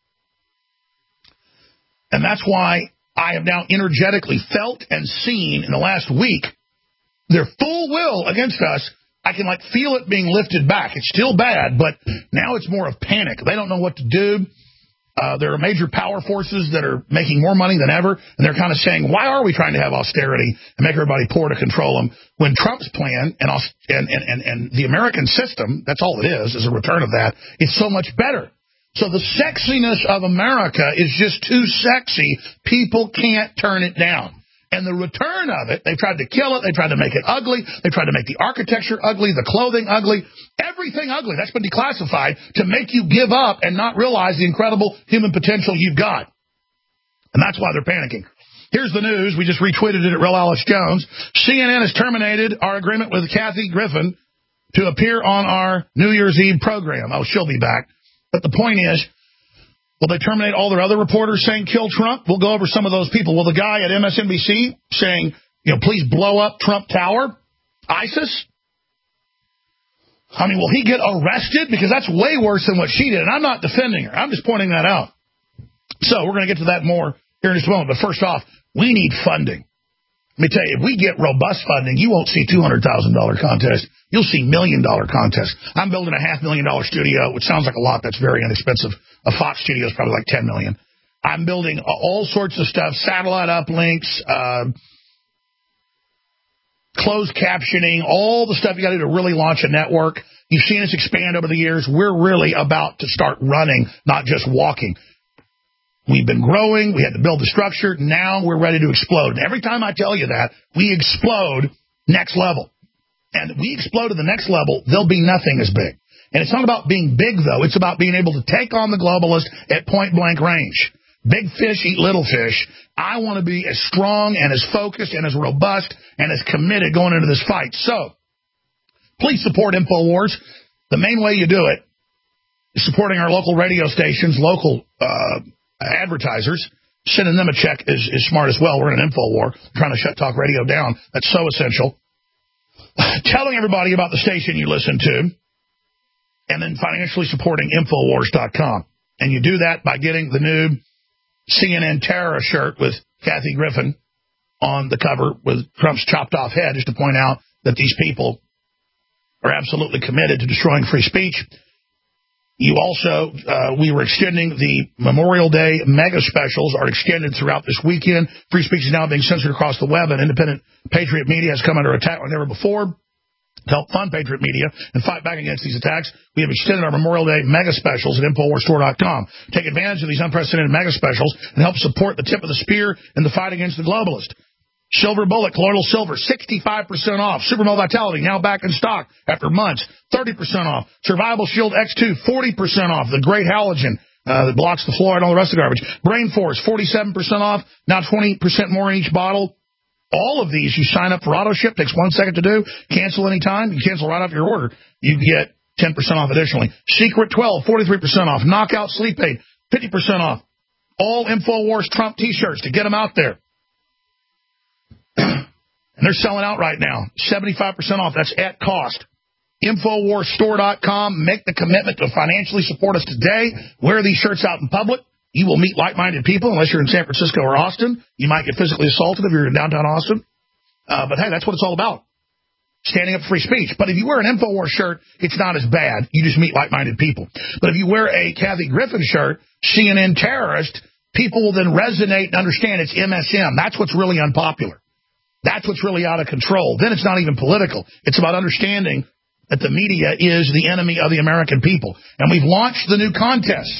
[SPEAKER 3] And that's why I have now energetically felt and seen in the last week their full will against us. I can like feel it being lifted back. It's still bad, but now it's more of panic. They don't know what to do. Uh, there are major power forces that are making more money than ever, and they're kind of saying, why are we trying to have austerity and make everybody poor to control them when Trump's plan and, and, and, and the American system, that's all it is, is a return of that, is so much better. So the sexiness of America is just too sexy. People can't turn it down. And the return of it, they tried to kill it. They tried to make it ugly. They tried to make the architecture ugly, the clothing ugly, everything ugly. That's been declassified to make you give up and not realize the incredible human potential you've got. And that's why they're panicking. Here's the news. We just retweeted it at Real Alex Jones. C N N has terminated our agreement with Kathy Griffin to appear on our New Year's Eve program. Oh, she'll be back. But the point is, will they terminate all their other reporters saying kill Trump? We'll go over some of those people. Will the guy at M S N B C saying, you know, please blow up Trump Tower, ISIS? I mean, will he get arrested? Because that's way worse than what she did. And I'm not defending her. I'm just pointing that out. So we're going to get to that more here in just a moment. But first off, we need funding. Let me tell you, if we get robust funding, you won't see two hundred thousand dollars contests. You'll see million dollar contests. I'm building a half million dollar studio, which sounds like a lot. That's very inexpensive. A Fox studio is probably like ten million dollars. I'm building all sorts of stuff, satellite uplinks, uh, closed captioning, all the stuff you got to do to really launch a network. You've seen us expand over the years. We're really about to start running, not just walking. We've been growing. We had to build the structure. Now we're ready to explode. And every time I tell you that, we explode next level. And we explode to the next level, there'll be nothing as big. And it's not about being big, though. It's about being able to take on the globalist at point-blank range. Big fish eat little fish. I want to be as strong and as focused and as robust and as committed going into this fight. So, please support InfoWars. The main way you do it is supporting our local radio stations, local uh advertisers. Sending them a check is, is smart as well. We're in an info war, trying to shut talk radio down. That's so essential. Telling everybody about the station you listen to, and then financially supporting Infowars dot com. And you do that by getting the new C N N terror shirt with Kathy Griffin on the cover with Trump's chopped off head, just to point out that these people are absolutely committed to destroying free speech. You also, uh, we were extending the Memorial Day mega specials are extended throughout this weekend. Free speech is now being censored across the web, and independent Patriot Media has come under attack like never before. To help fund Patriot Media and fight back against these attacks, we have extended our Memorial Day mega specials at Infowars Store dot com. Take advantage of these unprecedented mega specials and help support the tip of the spear in the fight against the globalist. Silver Bullet, Colloidal Silver, sixty-five percent off. Supermel Vitality, now back in stock after months, thirty percent off. Survival Shield X two, forty percent off. The great halogen uh, that blocks the fluoride and all the rest of the garbage. Brain Force, forty-seven percent off, now twenty percent more in each bottle. All of these, you sign up for auto ship, takes one second to do, cancel anytime, you cancel right off your order. You get ten percent off additionally. Secret twelve, forty-three percent off. Knockout Sleep Aid, fifty percent off. All InfoWars Trump t-shirts to get them out there. And they're selling out right now, seventy-five percent off. That's at cost. Infowars Store dot com. Make the commitment to financially support us today. Wear these shirts out in public. You will meet like-minded people, unless you're in San Francisco or Austin. You might get physically assaulted if you're in downtown Austin. Uh, but, hey, that's what it's all about, standing up for free speech. But if you wear an InfoWars shirt, it's not as bad. You just meet like-minded people. But if you wear a Kathy Griffin shirt, C N N terrorist, people will then resonate and understand it's M S M. That's what's really unpopular. That's what's really out of control. Then it's not even political. It's about understanding that the media is the enemy of the American people. And we've launched the new contest,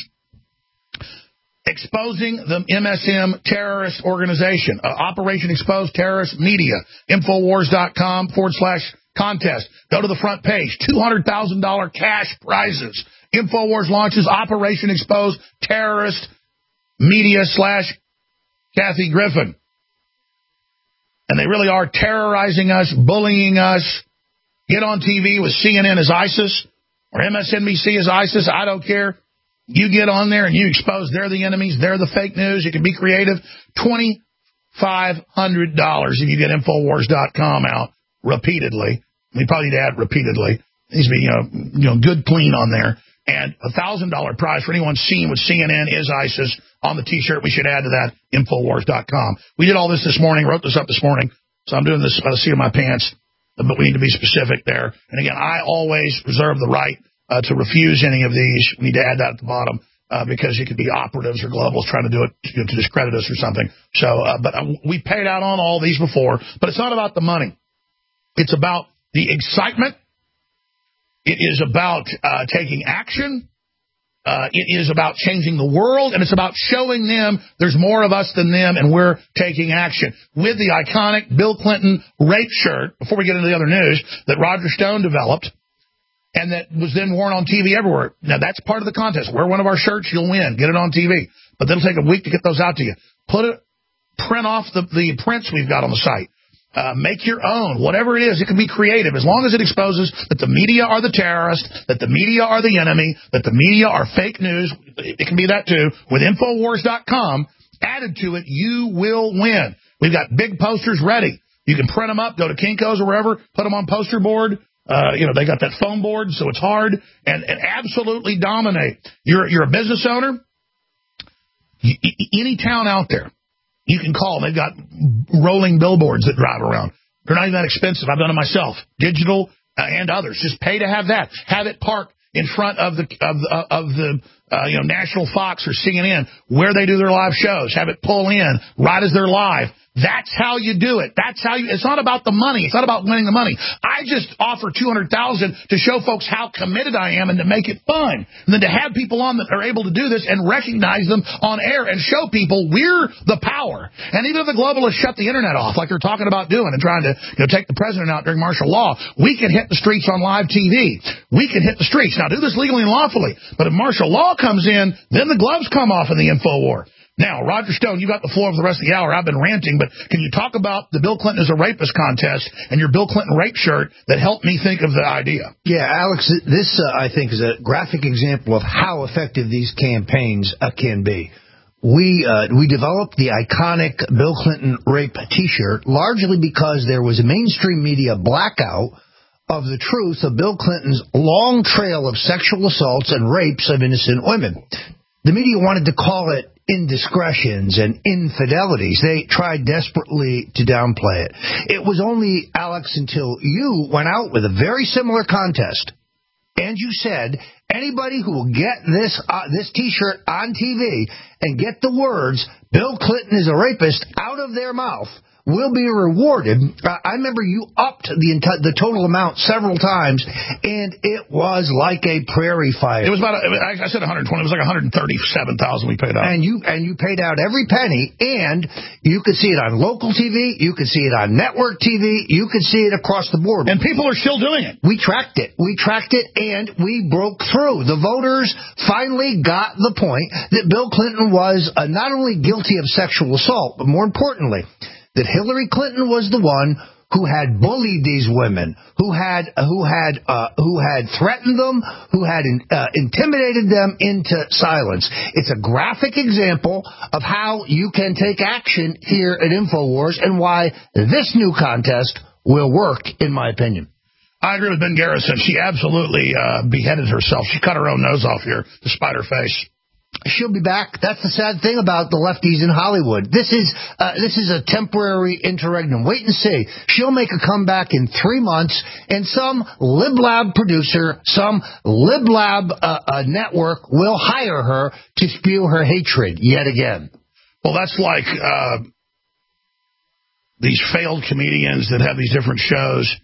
[SPEAKER 3] Exposing the M S M Terrorist Organization, uh, Operation Expose Terrorist Media, Infowars.com forward slash contest. Go to the front page, two hundred thousand dollars cash prizes. Infowars launches Operation Expose Terrorist Media slash Kathy Griffin. And they really are terrorizing us, bullying us. Get on T V with C N N as ISIS or M S N B C as ISIS. I don't care. You get on there and you expose they're the enemies, they're the fake news. You can be creative. twenty-five hundred dollars if you get Infowars dot com out repeatedly. We probably need to add repeatedly. Needs to be, you know, you know, good clean on there. And a one thousand dollars prize for anyone seen with C N N is ISIS on the T-shirt. We should add to that, Infowars dot com. We did all this this morning, wrote this up this morning, so I'm doing this by the seat of my pants, but we need to be specific there. And again, I always reserve the right uh, to refuse any of these. We need to add that at the bottom uh, because it could be operatives or globals trying to do it to, to discredit us or something. So, uh, but uh, we paid out on all these before, but it's not about the money. It's about the excitement. It is about uh, taking action. Uh, it is about changing the world, and it's about showing them there's more of us than them, and we're taking action. With the iconic Bill Clinton rape shirt, before we get into the other news, that Roger Stone developed, and that was then worn on T V everywhere. Now, that's part of the contest. Wear one of our shirts, you'll win. Get it on T V. But it'll take a week to get those out to you. Put it, print off the, the prints we've got on the site. Uh, make your own, whatever it is. It can be creative as long as it exposes that the media are the terrorists, that the media are the enemy, that the media are fake news. It can be that too. With Infowars dot com added to it, you will win. We've got big posters ready. You can print them up, go to Kinko's or wherever, put them on poster board. Uh, you know, they got that foam board, so it's hard, and, and absolutely dominate. You're, you're a business owner. Any town out there, you can call them. They've got rolling billboards that drive around. They're not even that expensive. I've done it myself. Digital uh, and others. Just pay to have that. Have it parked in front of the of the, uh, of the uh, you know National Fox or C N N where they do their live shows. Have it pull in right as they're live. That's how you do it. That's how you. It's not about the money. It's not about winning the money. I just offer two hundred thousand to show folks how committed I am and to make it fun, and then to have people on that are able to do this and recognize them on air and show people we're the power. And even if the globalists shut the internet off, like they're talking about doing and trying to you know take the president out during martial law, we can hit the streets on live T V. We can hit the streets now. Do this legally and lawfully. But if martial law comes in, then the gloves come off in the info war. Now, Roger Stone, you got the floor for the rest of the hour. I've been ranting, but can you talk about the Bill Clinton is a rapist contest and your Bill Clinton rape shirt that helped me think of the idea?
[SPEAKER 10] Yeah, Alex, this, uh, I think, is a graphic example of how effective these campaigns uh, can be. We uh, we developed the iconic Bill Clinton rape T-shirt largely because there was a mainstream media blackout of the truth of Bill Clinton's long trail of sexual assaults and rapes of innocent women. The media wanted to call it indiscretions and infidelities. They tried desperately to downplay it. It was only, Alex, until you went out with a very similar contest, and you said, anybody who will get this uh, this T-shirt on T V and get the words, Bill Clinton is a rapist, out of their mouth, will be rewarded. Uh, I remember you upped the enti- the total amount several times, and it was like a prairie fire.
[SPEAKER 3] It was about, a, I said one hundred twenty, it was like one hundred thirty-seven thousand we paid out.
[SPEAKER 10] And you and you paid out every penny, and you could see it on local T V, you could see it on network T V, you could see it across the board.
[SPEAKER 3] And people are still doing it.
[SPEAKER 10] We tracked it. We tracked it, and we broke through. The voters finally got the point that Bill Clinton was uh, not only guilty of sexual assault, but more importantly, that Hillary Clinton was the one who had bullied these women, who had who had uh, who had threatened them, who had in, uh, intimidated them into silence. It's a graphic example of how you can take action here at InfoWars and why this new contest will work, in my opinion.
[SPEAKER 3] I agree with Ben Garrison. She absolutely uh, beheaded herself. She cut her own nose off here, despite her face.
[SPEAKER 10] She'll be back. That's the sad thing about the lefties in Hollywood. This is uh, this is a temporary interregnum. Wait and see. She'll make a comeback in three months, and some lib-lab producer, some lib-lab uh, uh, network will hire her to spew her hatred yet again.
[SPEAKER 3] Well, that's like uh, these failed comedians that have these different shows.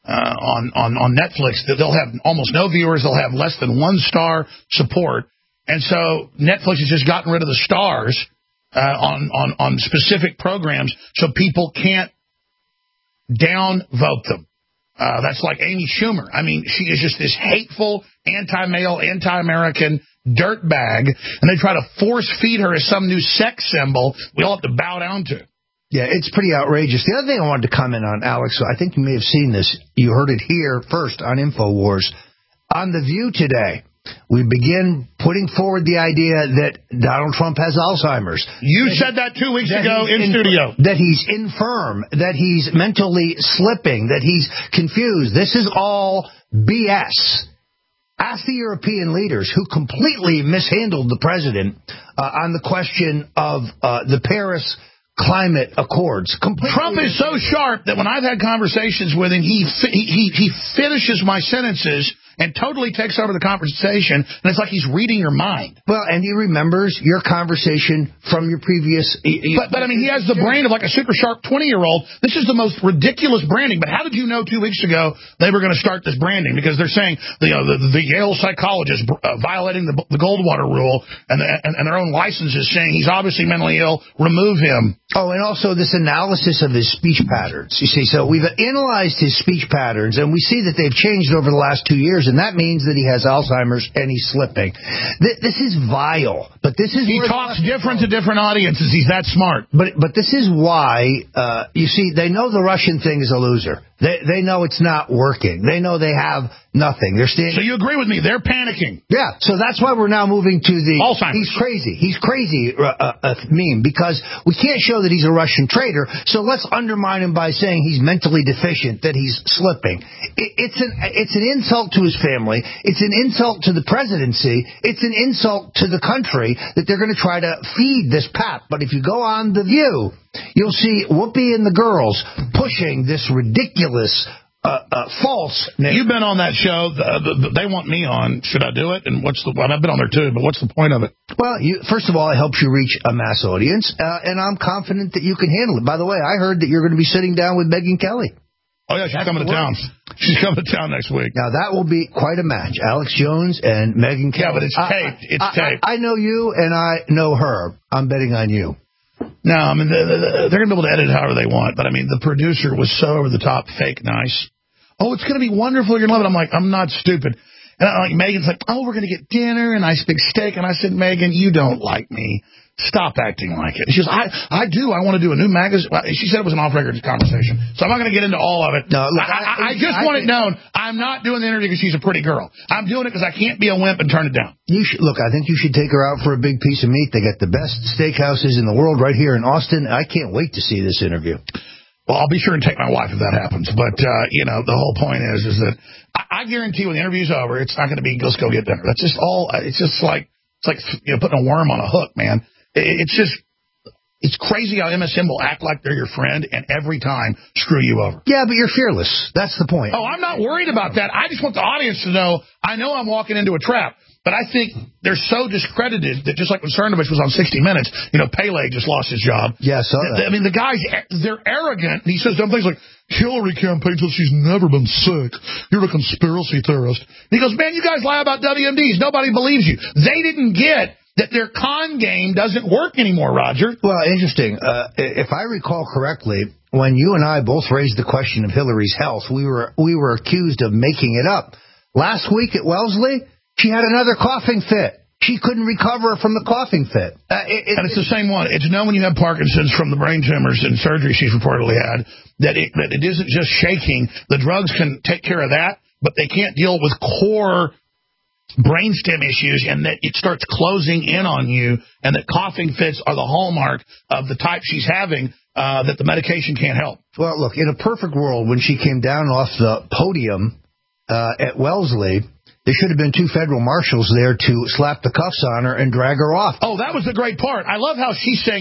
[SPEAKER 3] uh, on, on, on Netflix that they'll have almost no viewers. They'll have less than one star support. And so Netflix has just gotten rid of the stars uh, on, on, on specific programs so people can't downvote them. Uh, that's like Amy Schumer. I mean, she is just this hateful, anti-male, anti-American dirtbag, and they try to force-feed her as some new sex symbol we all have to bow down to.
[SPEAKER 10] Yeah, it's pretty outrageous. The other thing I wanted to comment on, Alex, I think you may have seen this. You heard it here first on InfoWars. On The View today, we begin putting forward the idea that Donald Trump has Alzheimer's.
[SPEAKER 3] You said that two weeks ago in, in studio.
[SPEAKER 10] That he's infirm, that he's mentally slipping, that he's confused. This is all B S. Ask the European leaders who completely mishandled the president uh, on the question of uh, the Paris climate accords. Completely
[SPEAKER 3] Trump is so sharp that when I've had conversations with him, he he he finishes my sentences and totally takes over the conversation, and it's like he's reading your mind.
[SPEAKER 10] Well, and he remembers your conversation from your previous...
[SPEAKER 3] But, but I mean, he has the brain of like a super sharp twenty-year-old. This is the most ridiculous branding. But how did you know two weeks ago they were going to start this branding? Because they're saying the, you know, the, the Yale psychologist uh, violating the, the Goldwater rule, and, the, and, and their own license is saying he's obviously mentally ill, remove him.
[SPEAKER 10] Oh, and also this analysis of his speech patterns. You see, so we've analyzed his speech patterns, and we see that they've changed over the last two years, and that means that he has Alzheimer's and he's slipping. Th- this is vile, but this is...
[SPEAKER 3] He talks different to different audiences. He's that smart.
[SPEAKER 10] But but this is why, uh, you see, they know the Russian thing is a loser. They they know it's not working. They know they have nothing. They're standing.
[SPEAKER 3] So you agree with me? They're panicking.
[SPEAKER 10] Yeah. So that's why we're now moving to the
[SPEAKER 3] Alzheimer's.
[SPEAKER 10] He's crazy. He's crazy uh, uh, meme, because we can't show that he's a Russian traitor. So let's undermine him by saying he's mentally deficient, that he's slipping. It, it's an it's an insult to his family. It's an insult to the presidency. It's an insult to the country that they're going to try to feed this pap. But if you go on The View, you'll see Whoopi and the girls pushing this ridiculous, uh, uh, false...
[SPEAKER 3] You've been on that show. The, the, the, they want me on. Should I do it? And what's the... Well, I've been on there too, but what's the point of it?
[SPEAKER 10] Well, you, first of all, it helps you reach a mass audience, uh, and I'm confident that you can handle it. By the way, I heard that you're going to be sitting down with Megyn Kelly.
[SPEAKER 3] Oh, yeah, she's That's coming to town. She's coming to town next week.
[SPEAKER 10] Now, that will be quite a match. Alex Jones and Megyn Kelly.
[SPEAKER 3] Yeah, but it's taped. It's
[SPEAKER 10] I,
[SPEAKER 3] taped.
[SPEAKER 10] I, I know you, and I know her. I'm betting on you.
[SPEAKER 3] No, I mean, they're going to be able to edit it however they want, but I mean, the producer was so over the top, fake nice. Oh, it's going to be wonderful. You're going to love it. I'm like, I'm not stupid. And I'm like, Megan's like, oh, we're going to get dinner and nice big steak. And I said, Megan, you don't like me. Stop acting like it. She goes, I, I do. I want to do a new magazine. She said it was an off-record conversation, so I'm not going to get into all of it.
[SPEAKER 10] No, look,
[SPEAKER 3] I, I, I, I just
[SPEAKER 10] I,
[SPEAKER 3] want it known. I'm not doing the interview because she's a pretty girl. I'm doing it because I can't be a wimp and turn it down.
[SPEAKER 10] You should, look, I think you should take her out for a big piece of meat. They got the best steakhouses in the world right here in Austin. I can't wait to see this interview.
[SPEAKER 3] Well, I'll be sure and take my wife if that happens. But, uh, you know, the whole point is, is that I, I guarantee when the interview's over, it's not going to be, let's go get dinner. That's just all, it's just like, it's like, you know, putting a worm on a hook, man. It, it's just, it's crazy how M S M will act like they're your friend and every time screw you over.
[SPEAKER 10] Yeah, but you're fearless. That's the point.
[SPEAKER 3] Oh, I'm not worried about that. I just want the audience to know, I know I'm walking into a trap. But I think they're so discredited that just like when Cernovich was on sixty minutes, you know, Pele just lost his job.
[SPEAKER 10] Yeah, so
[SPEAKER 3] I mean, the guys, they're arrogant. He says dumb things like, Hillary campaigned till she's never been sick. You're a conspiracy theorist. And he goes, man, you guys lie about W M Ds. Nobody believes you. They didn't get that their con game doesn't work anymore, Roger.
[SPEAKER 10] Well, interesting. Uh, if I recall correctly, when you and I both raised the question of Hillary's health, we were we were accused of making it up. Last week at Wellesley, she had another coughing fit. She couldn't recover from the coughing fit. Uh, it, it,
[SPEAKER 3] and it's the same one. It's known when you have Parkinson's from the brain tumors and surgery she's reportedly had, that it, that it isn't just shaking. The drugs can take care of that, but they can't deal with core brainstem issues, and that it starts closing in on you, and that coughing fits are the hallmark of the type she's having, uh, that the medication can't help.
[SPEAKER 10] Well, look, in a perfect world, when she came down off the podium uh, at Wellesley, there should have been two federal marshals there to slap the cuffs on her and drag her off.
[SPEAKER 3] Oh, that was the great part. I love how she's saying,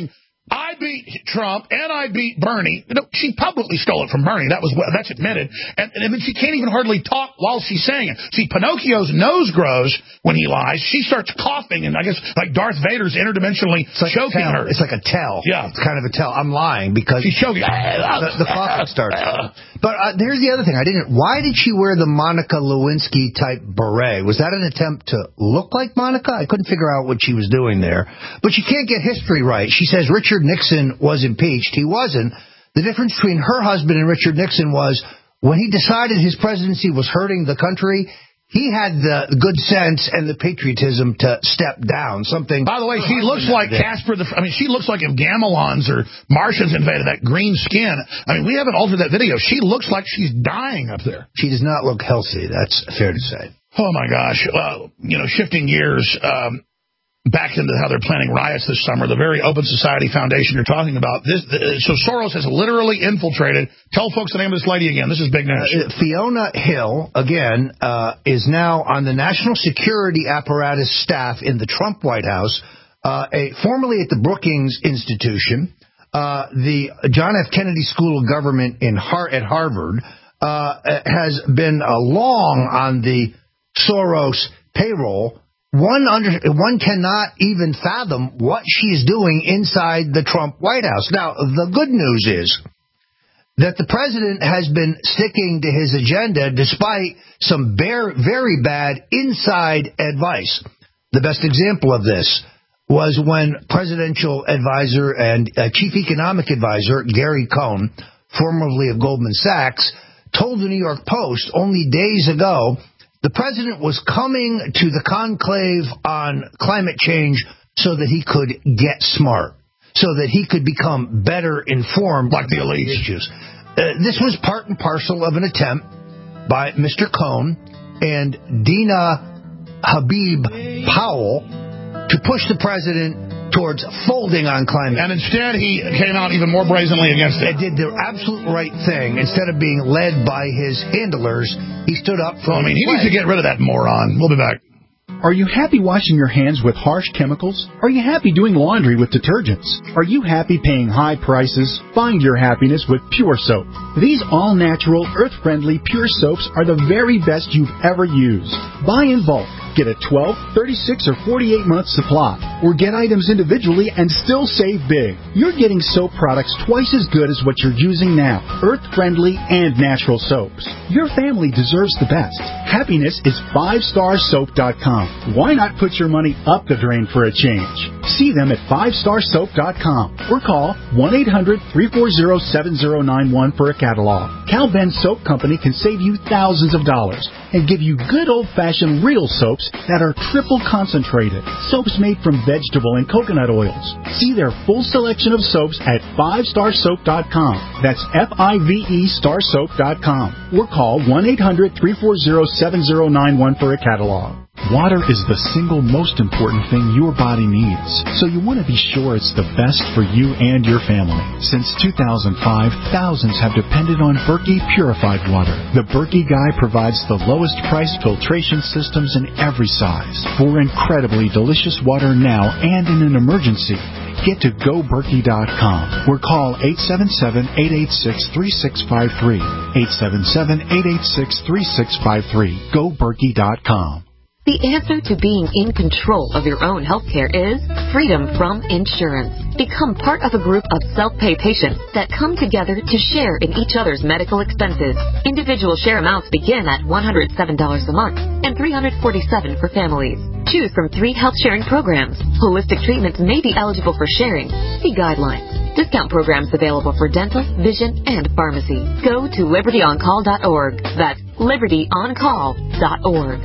[SPEAKER 3] I beat Trump and I beat Bernie. You know, she publicly stole it from Bernie. That was that's admitted. And, and then she can't even hardly talk while she's saying it. See, Pinocchio's nose grows when he lies. She starts coughing, and I guess like Darth Vader's interdimensionally
[SPEAKER 10] like
[SPEAKER 3] choking her.
[SPEAKER 10] It's like a tell.
[SPEAKER 3] Yeah,
[SPEAKER 10] it's kind of a tell. I'm lying because
[SPEAKER 3] she's choking.
[SPEAKER 10] The, the coughing starts. But uh, there's the other thing. I didn't. Why did she wear the Monica Lewinsky type beret? Was that an attempt to look like Monica? I couldn't figure out what she was doing there. But you can't get history right. She says Richard Nixon was impeached. He wasn't. The difference between her husband and Richard Nixon was when he decided his presidency was hurting the country, he had the good sense and the patriotism to step down. Something.
[SPEAKER 3] By the way, she looks like Casper the. I mean, she looks like if Gamelons or Martians invaded that green skin. I mean, we haven't altered that video. She looks like she's dying up there.
[SPEAKER 10] She does not look healthy. That's fair to say.
[SPEAKER 3] Oh my gosh. Well, you know, shifting gears. Um, Back into how they're planning riots this summer, the very Open Society Foundation you're talking about. This, so Soros has literally infiltrated. Tell folks the name of this lady again. This is big news.
[SPEAKER 10] Uh, Fiona Hill, again, uh, is now on the National Security Apparatus staff in the Trump White House, uh, a, formerly at the Brookings Institution, uh, the John F. Kennedy School of Government in Har- at Harvard, uh, has been uh, long on the Soros payroll. One under, one cannot even fathom what she's doing inside the Trump White House. Now, the good news is that the president has been sticking to his agenda despite some bare, very bad inside advice. The best example of this was when presidential advisor and uh, chief economic advisor Gary Cohn, formerly of Goldman Sachs, told the New York Post only days ago the president was coming to the conclave on climate change so that he could get smart, so that he could become better informed
[SPEAKER 3] like the elite
[SPEAKER 10] issues. Uh, this was part and parcel of an attempt by Mister Cohn and Dina Habib Powell to push the president towards folding on climate.
[SPEAKER 3] And instead, he came out even more brazenly against it.
[SPEAKER 10] He did the absolute right thing. Instead of being led by his handlers, he stood up for
[SPEAKER 3] well, I mean, he
[SPEAKER 10] way.
[SPEAKER 3] needs to get rid of that moron. We'll be back.
[SPEAKER 15] Are you happy washing your hands with harsh chemicals? Are you happy doing laundry with detergents? Are you happy paying high prices? Find your happiness with Pure Soap. These all-natural, earth-friendly Pure Soaps are the very best you've ever used. Buy in bulk. Get a twelve, thirty-six, or forty-eight month supply. Or get items individually and still save big. You're getting soap products twice as good as what you're using now. Earth-friendly and natural soaps. Your family deserves the best. Happiness is five star soap dot com. Why not put your money up the drain for a change? See them at five star soap dot com or call one eight hundred, three four zero, seven zero nine one for a catalog. Cal Ben Soap Company can save you thousands of dollars and give you good old-fashioned real soaps that are triple concentrated. Soaps made from vegetable and coconut oils. See their full selection of soaps at five star soap dot com. That's F I V E star soap dot com. Or call one eight hundred, three four zero, seven zero nine one for a catalog. Water is the single most important thing your body needs, so you want to be sure it's the best for you and your family. Since two thousand five, thousands have depended on Berkey purified water. The Berkey Guy provides the lowest price filtration systems in every size for incredibly delicious water now and in an emergency. Get to go berkey dot com or call eight seven seven, eight eight six, three six five three. eight seven seven, eight eight six, three six five three. go berkey dot com.
[SPEAKER 12] The answer to being in control of your own healthcare is freedom from insurance. Become part of a group of self-pay patients that come together to share in each other's medical expenses. Individual share amounts begin at one hundred seven dollars a month and three hundred forty-seven dollars for families. Choose from three health sharing programs. Holistic treatments may be eligible for sharing. See guidelines. Discount programs available for dental, vision, and pharmacy. Go to liberty on call dot org. That's liberty on call dot org.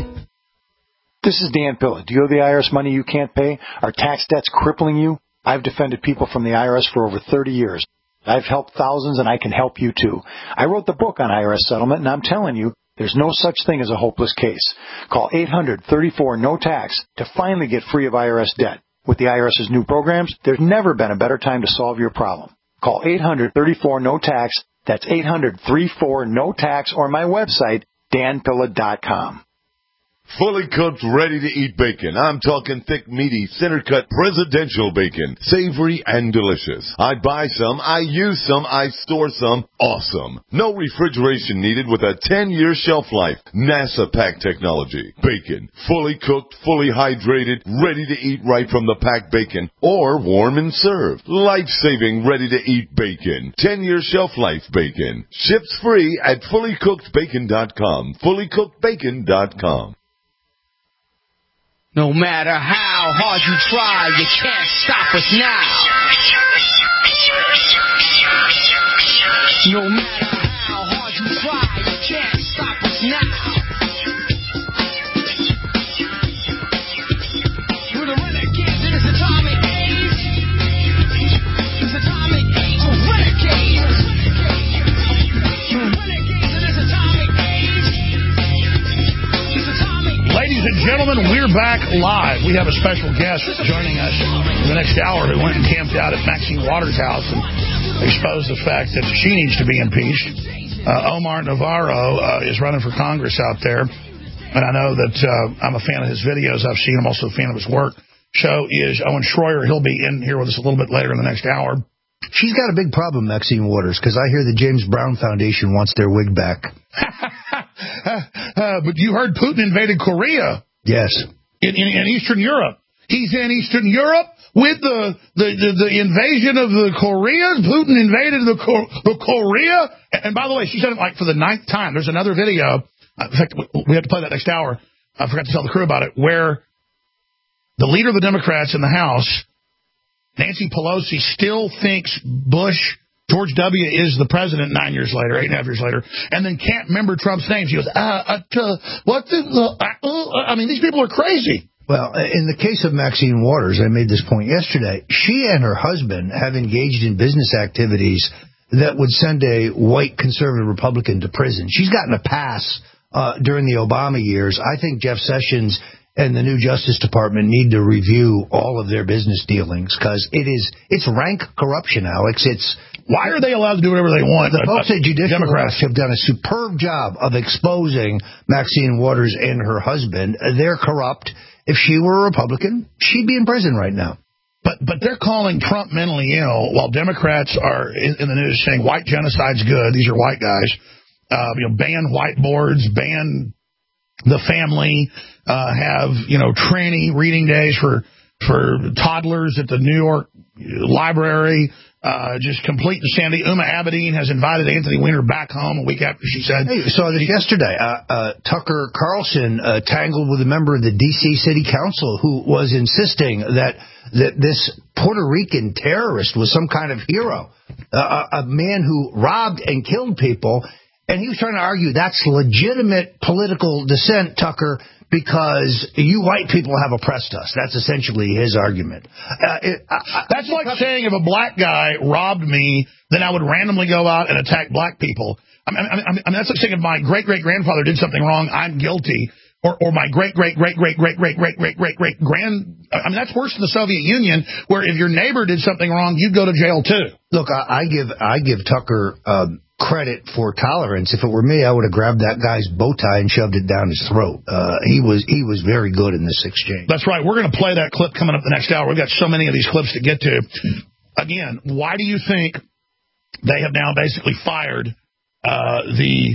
[SPEAKER 5] This is Dan Pilla. Do you owe the I R S money you can't pay? Are tax debts crippling you? I've defended people from the I R S for over thirty years. I've helped thousands, and I can help you too. I wrote the book on I R S settlement, and I'm telling you, there's no such thing as a hopeless case. Call eight hundred, thirty-four, no tax to finally get free of I R S debt. With the IRS's new programs, there's never been a better time to solve your problem. Call eight hundred, thirty-four, no tax. That's eight hundred, thirty-four, no tax, or my website, dan pilla dot com.
[SPEAKER 1] fully cooked, ready-to-eat bacon. I'm talking thick, meaty, center-cut presidential bacon. Savory and delicious. I buy some, I use some, I store some. Awesome. No refrigeration needed with a ten-year shelf life. NASA pack technology. Bacon. Fully cooked, fully hydrated, ready to eat right from the packed bacon. Or warm and served. Life-saving, ready-to-eat bacon. ten-year shelf life bacon. Ships free at fully cooked bacon dot com. fully cooked bacon dot com.
[SPEAKER 19] No matter how hard you try, you can't stop us now. No matter how hard you try, you can't stop us now. We're the renegades in this atomic age. This atomic age of renegades. We're renegades in this atomic age. This atomic age.
[SPEAKER 3] Ladies and gentlemen, we're back live. We have a special guest joining us in the next hour who went and camped out at Maxine Waters' house and exposed the fact that she needs to be impeached. Uh, Omar Navarro uh, is running for Congress out there, and I know that uh, I'm a fan of his videos. I've seen him, also a fan of his work. Show is Owen Schroyer. He'll be in here with us a little bit later in the next hour.
[SPEAKER 10] She's got a big problem, Maxine Waters, because I hear the James Brown Foundation wants their wig back.
[SPEAKER 3] uh, but you heard Putin invaded Korea.
[SPEAKER 10] Yes.
[SPEAKER 3] In, in, in Eastern Europe. He's in Eastern Europe with the the, the, the invasion of the Koreas. Putin invaded the, the Korea. And by the way, she said it like for the ninth time. There's another video. In fact, we have to play that next hour. I forgot to tell the crew about it, where the leader of the Democrats in the House, Nancy Pelosi, still thinks Bush, George W. is the president nine years later, eight and a half years later, and then can't remember Trump's name. She goes, uh, uh, uh what the, uh, uh, I mean, these people are crazy.
[SPEAKER 10] Well, in the case of Maxine Waters, I made this point yesterday, she and her husband have engaged in business activities that would send a white conservative Republican to prison. She's gotten a pass uh, during the Obama years. I think Jeff Sessions and the new Justice Department need to review all of their business dealings, because it is it's rank corruption, Alex. It's
[SPEAKER 3] why are they allowed to do whatever they want?
[SPEAKER 10] The folks at Judicial
[SPEAKER 3] Democrats
[SPEAKER 10] have done a superb job of exposing Maxine Waters and her husband. They're corrupt. If she were a Republican, she'd be in prison right now.
[SPEAKER 3] But but they're calling Trump mentally ill, while Democrats are in, in the news saying white genocide's good. These are white guys. Uh, you know, ban whiteboards, ban the family, uh, have, you know, tranny reading days for for toddlers at the New York Library. Uh, just complete insanity. Uma Abedin has invited Anthony Weiner back home a week after she said...
[SPEAKER 10] Hey, saw this yesterday. Uh, uh, Tucker Carlson uh, tangled with a member of the D C City Council who was insisting that that this Puerto Rican terrorist was some kind of hero, uh, a, a man who robbed and killed people, and he was trying to argue that's legitimate political dissent, Tucker, because you white people have oppressed us. That's essentially his argument. Uh, it, I,
[SPEAKER 3] That's I, like Tucker, saying if a black guy robbed me, then I would randomly go out and attack black people. I mean, I mean, I mean that's like saying if my great-great-grandfather did something wrong, I'm guilty. Or, or my great-great-great-great-great-great-great-great-great-great-grand... I mean, that's worse than the Soviet Union, where if your neighbor did something wrong, you'd go to jail, too.
[SPEAKER 10] Look, I, I give I give Tucker... Um, credit for tolerance. If it were me, I would have grabbed that guy's bow tie and shoved it down his throat. Uh, he was he was very good in this exchange.
[SPEAKER 3] That's right. We're going to play that clip coming up the next hour. We've got so many of these clips to get to. Again, why do you think they have now basically fired uh, the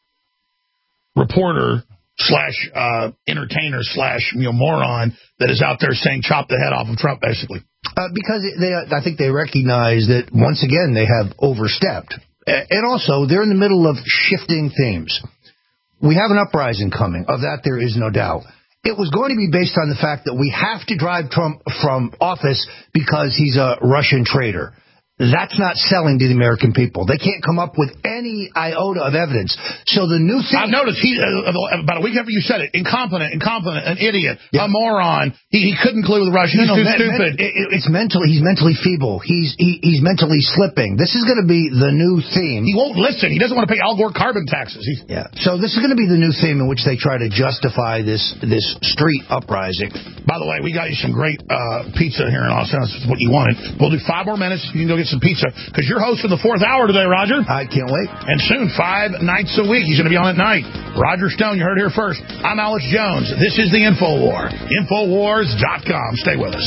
[SPEAKER 3] reporter slash uh, entertainer slash you know, moron that is out there saying chop the head off of Trump, basically?
[SPEAKER 10] Uh, because they, I think they recognize that, once again, they have overstepped. And also, they're in the middle of shifting themes. We have an uprising coming. Of that, there is no doubt. It was going to be based on the fact that we have to drive Trump from office because he's a Russian traitor. That's not selling to the American people. They can't come up with any iota of evidence. So the new thing...
[SPEAKER 3] I've noticed, he, uh, about a week after you said it, incompetent, incompetent, an idiot, yeah. a moron. He, he couldn't collude with Russia. He's no, no, too me, stupid.
[SPEAKER 10] Me, it, it's mentally, he's mentally feeble. He's he, he's mentally slipping. This is going to be the new theme.
[SPEAKER 3] He won't listen. He doesn't want to pay Al Gore carbon taxes. He's...
[SPEAKER 10] Yeah. So this is going to be the new theme in which they try to justify this this street uprising.
[SPEAKER 3] By the way, we got you some great uh, pizza here in Austin. That's what you wanted. We'll do five more minutes. You can go get get some pizza, because you're hosting the fourth hour today, Roger.
[SPEAKER 10] I can't wait.
[SPEAKER 3] And soon, five nights a week, he's going to be on at night. Roger Stone, you heard it here first. I'm Alex Jones. This is the InfoWar. Infowars dot com. Stay with us.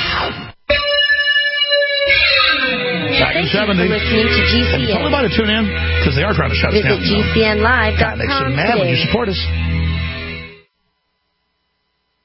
[SPEAKER 3] Back in seventy.
[SPEAKER 20] Listening to G C N.
[SPEAKER 3] Tell everybody to tune in, because they are trying to shut us down.
[SPEAKER 20] Visit G C N live dot com.
[SPEAKER 3] That makes them mad when you support us.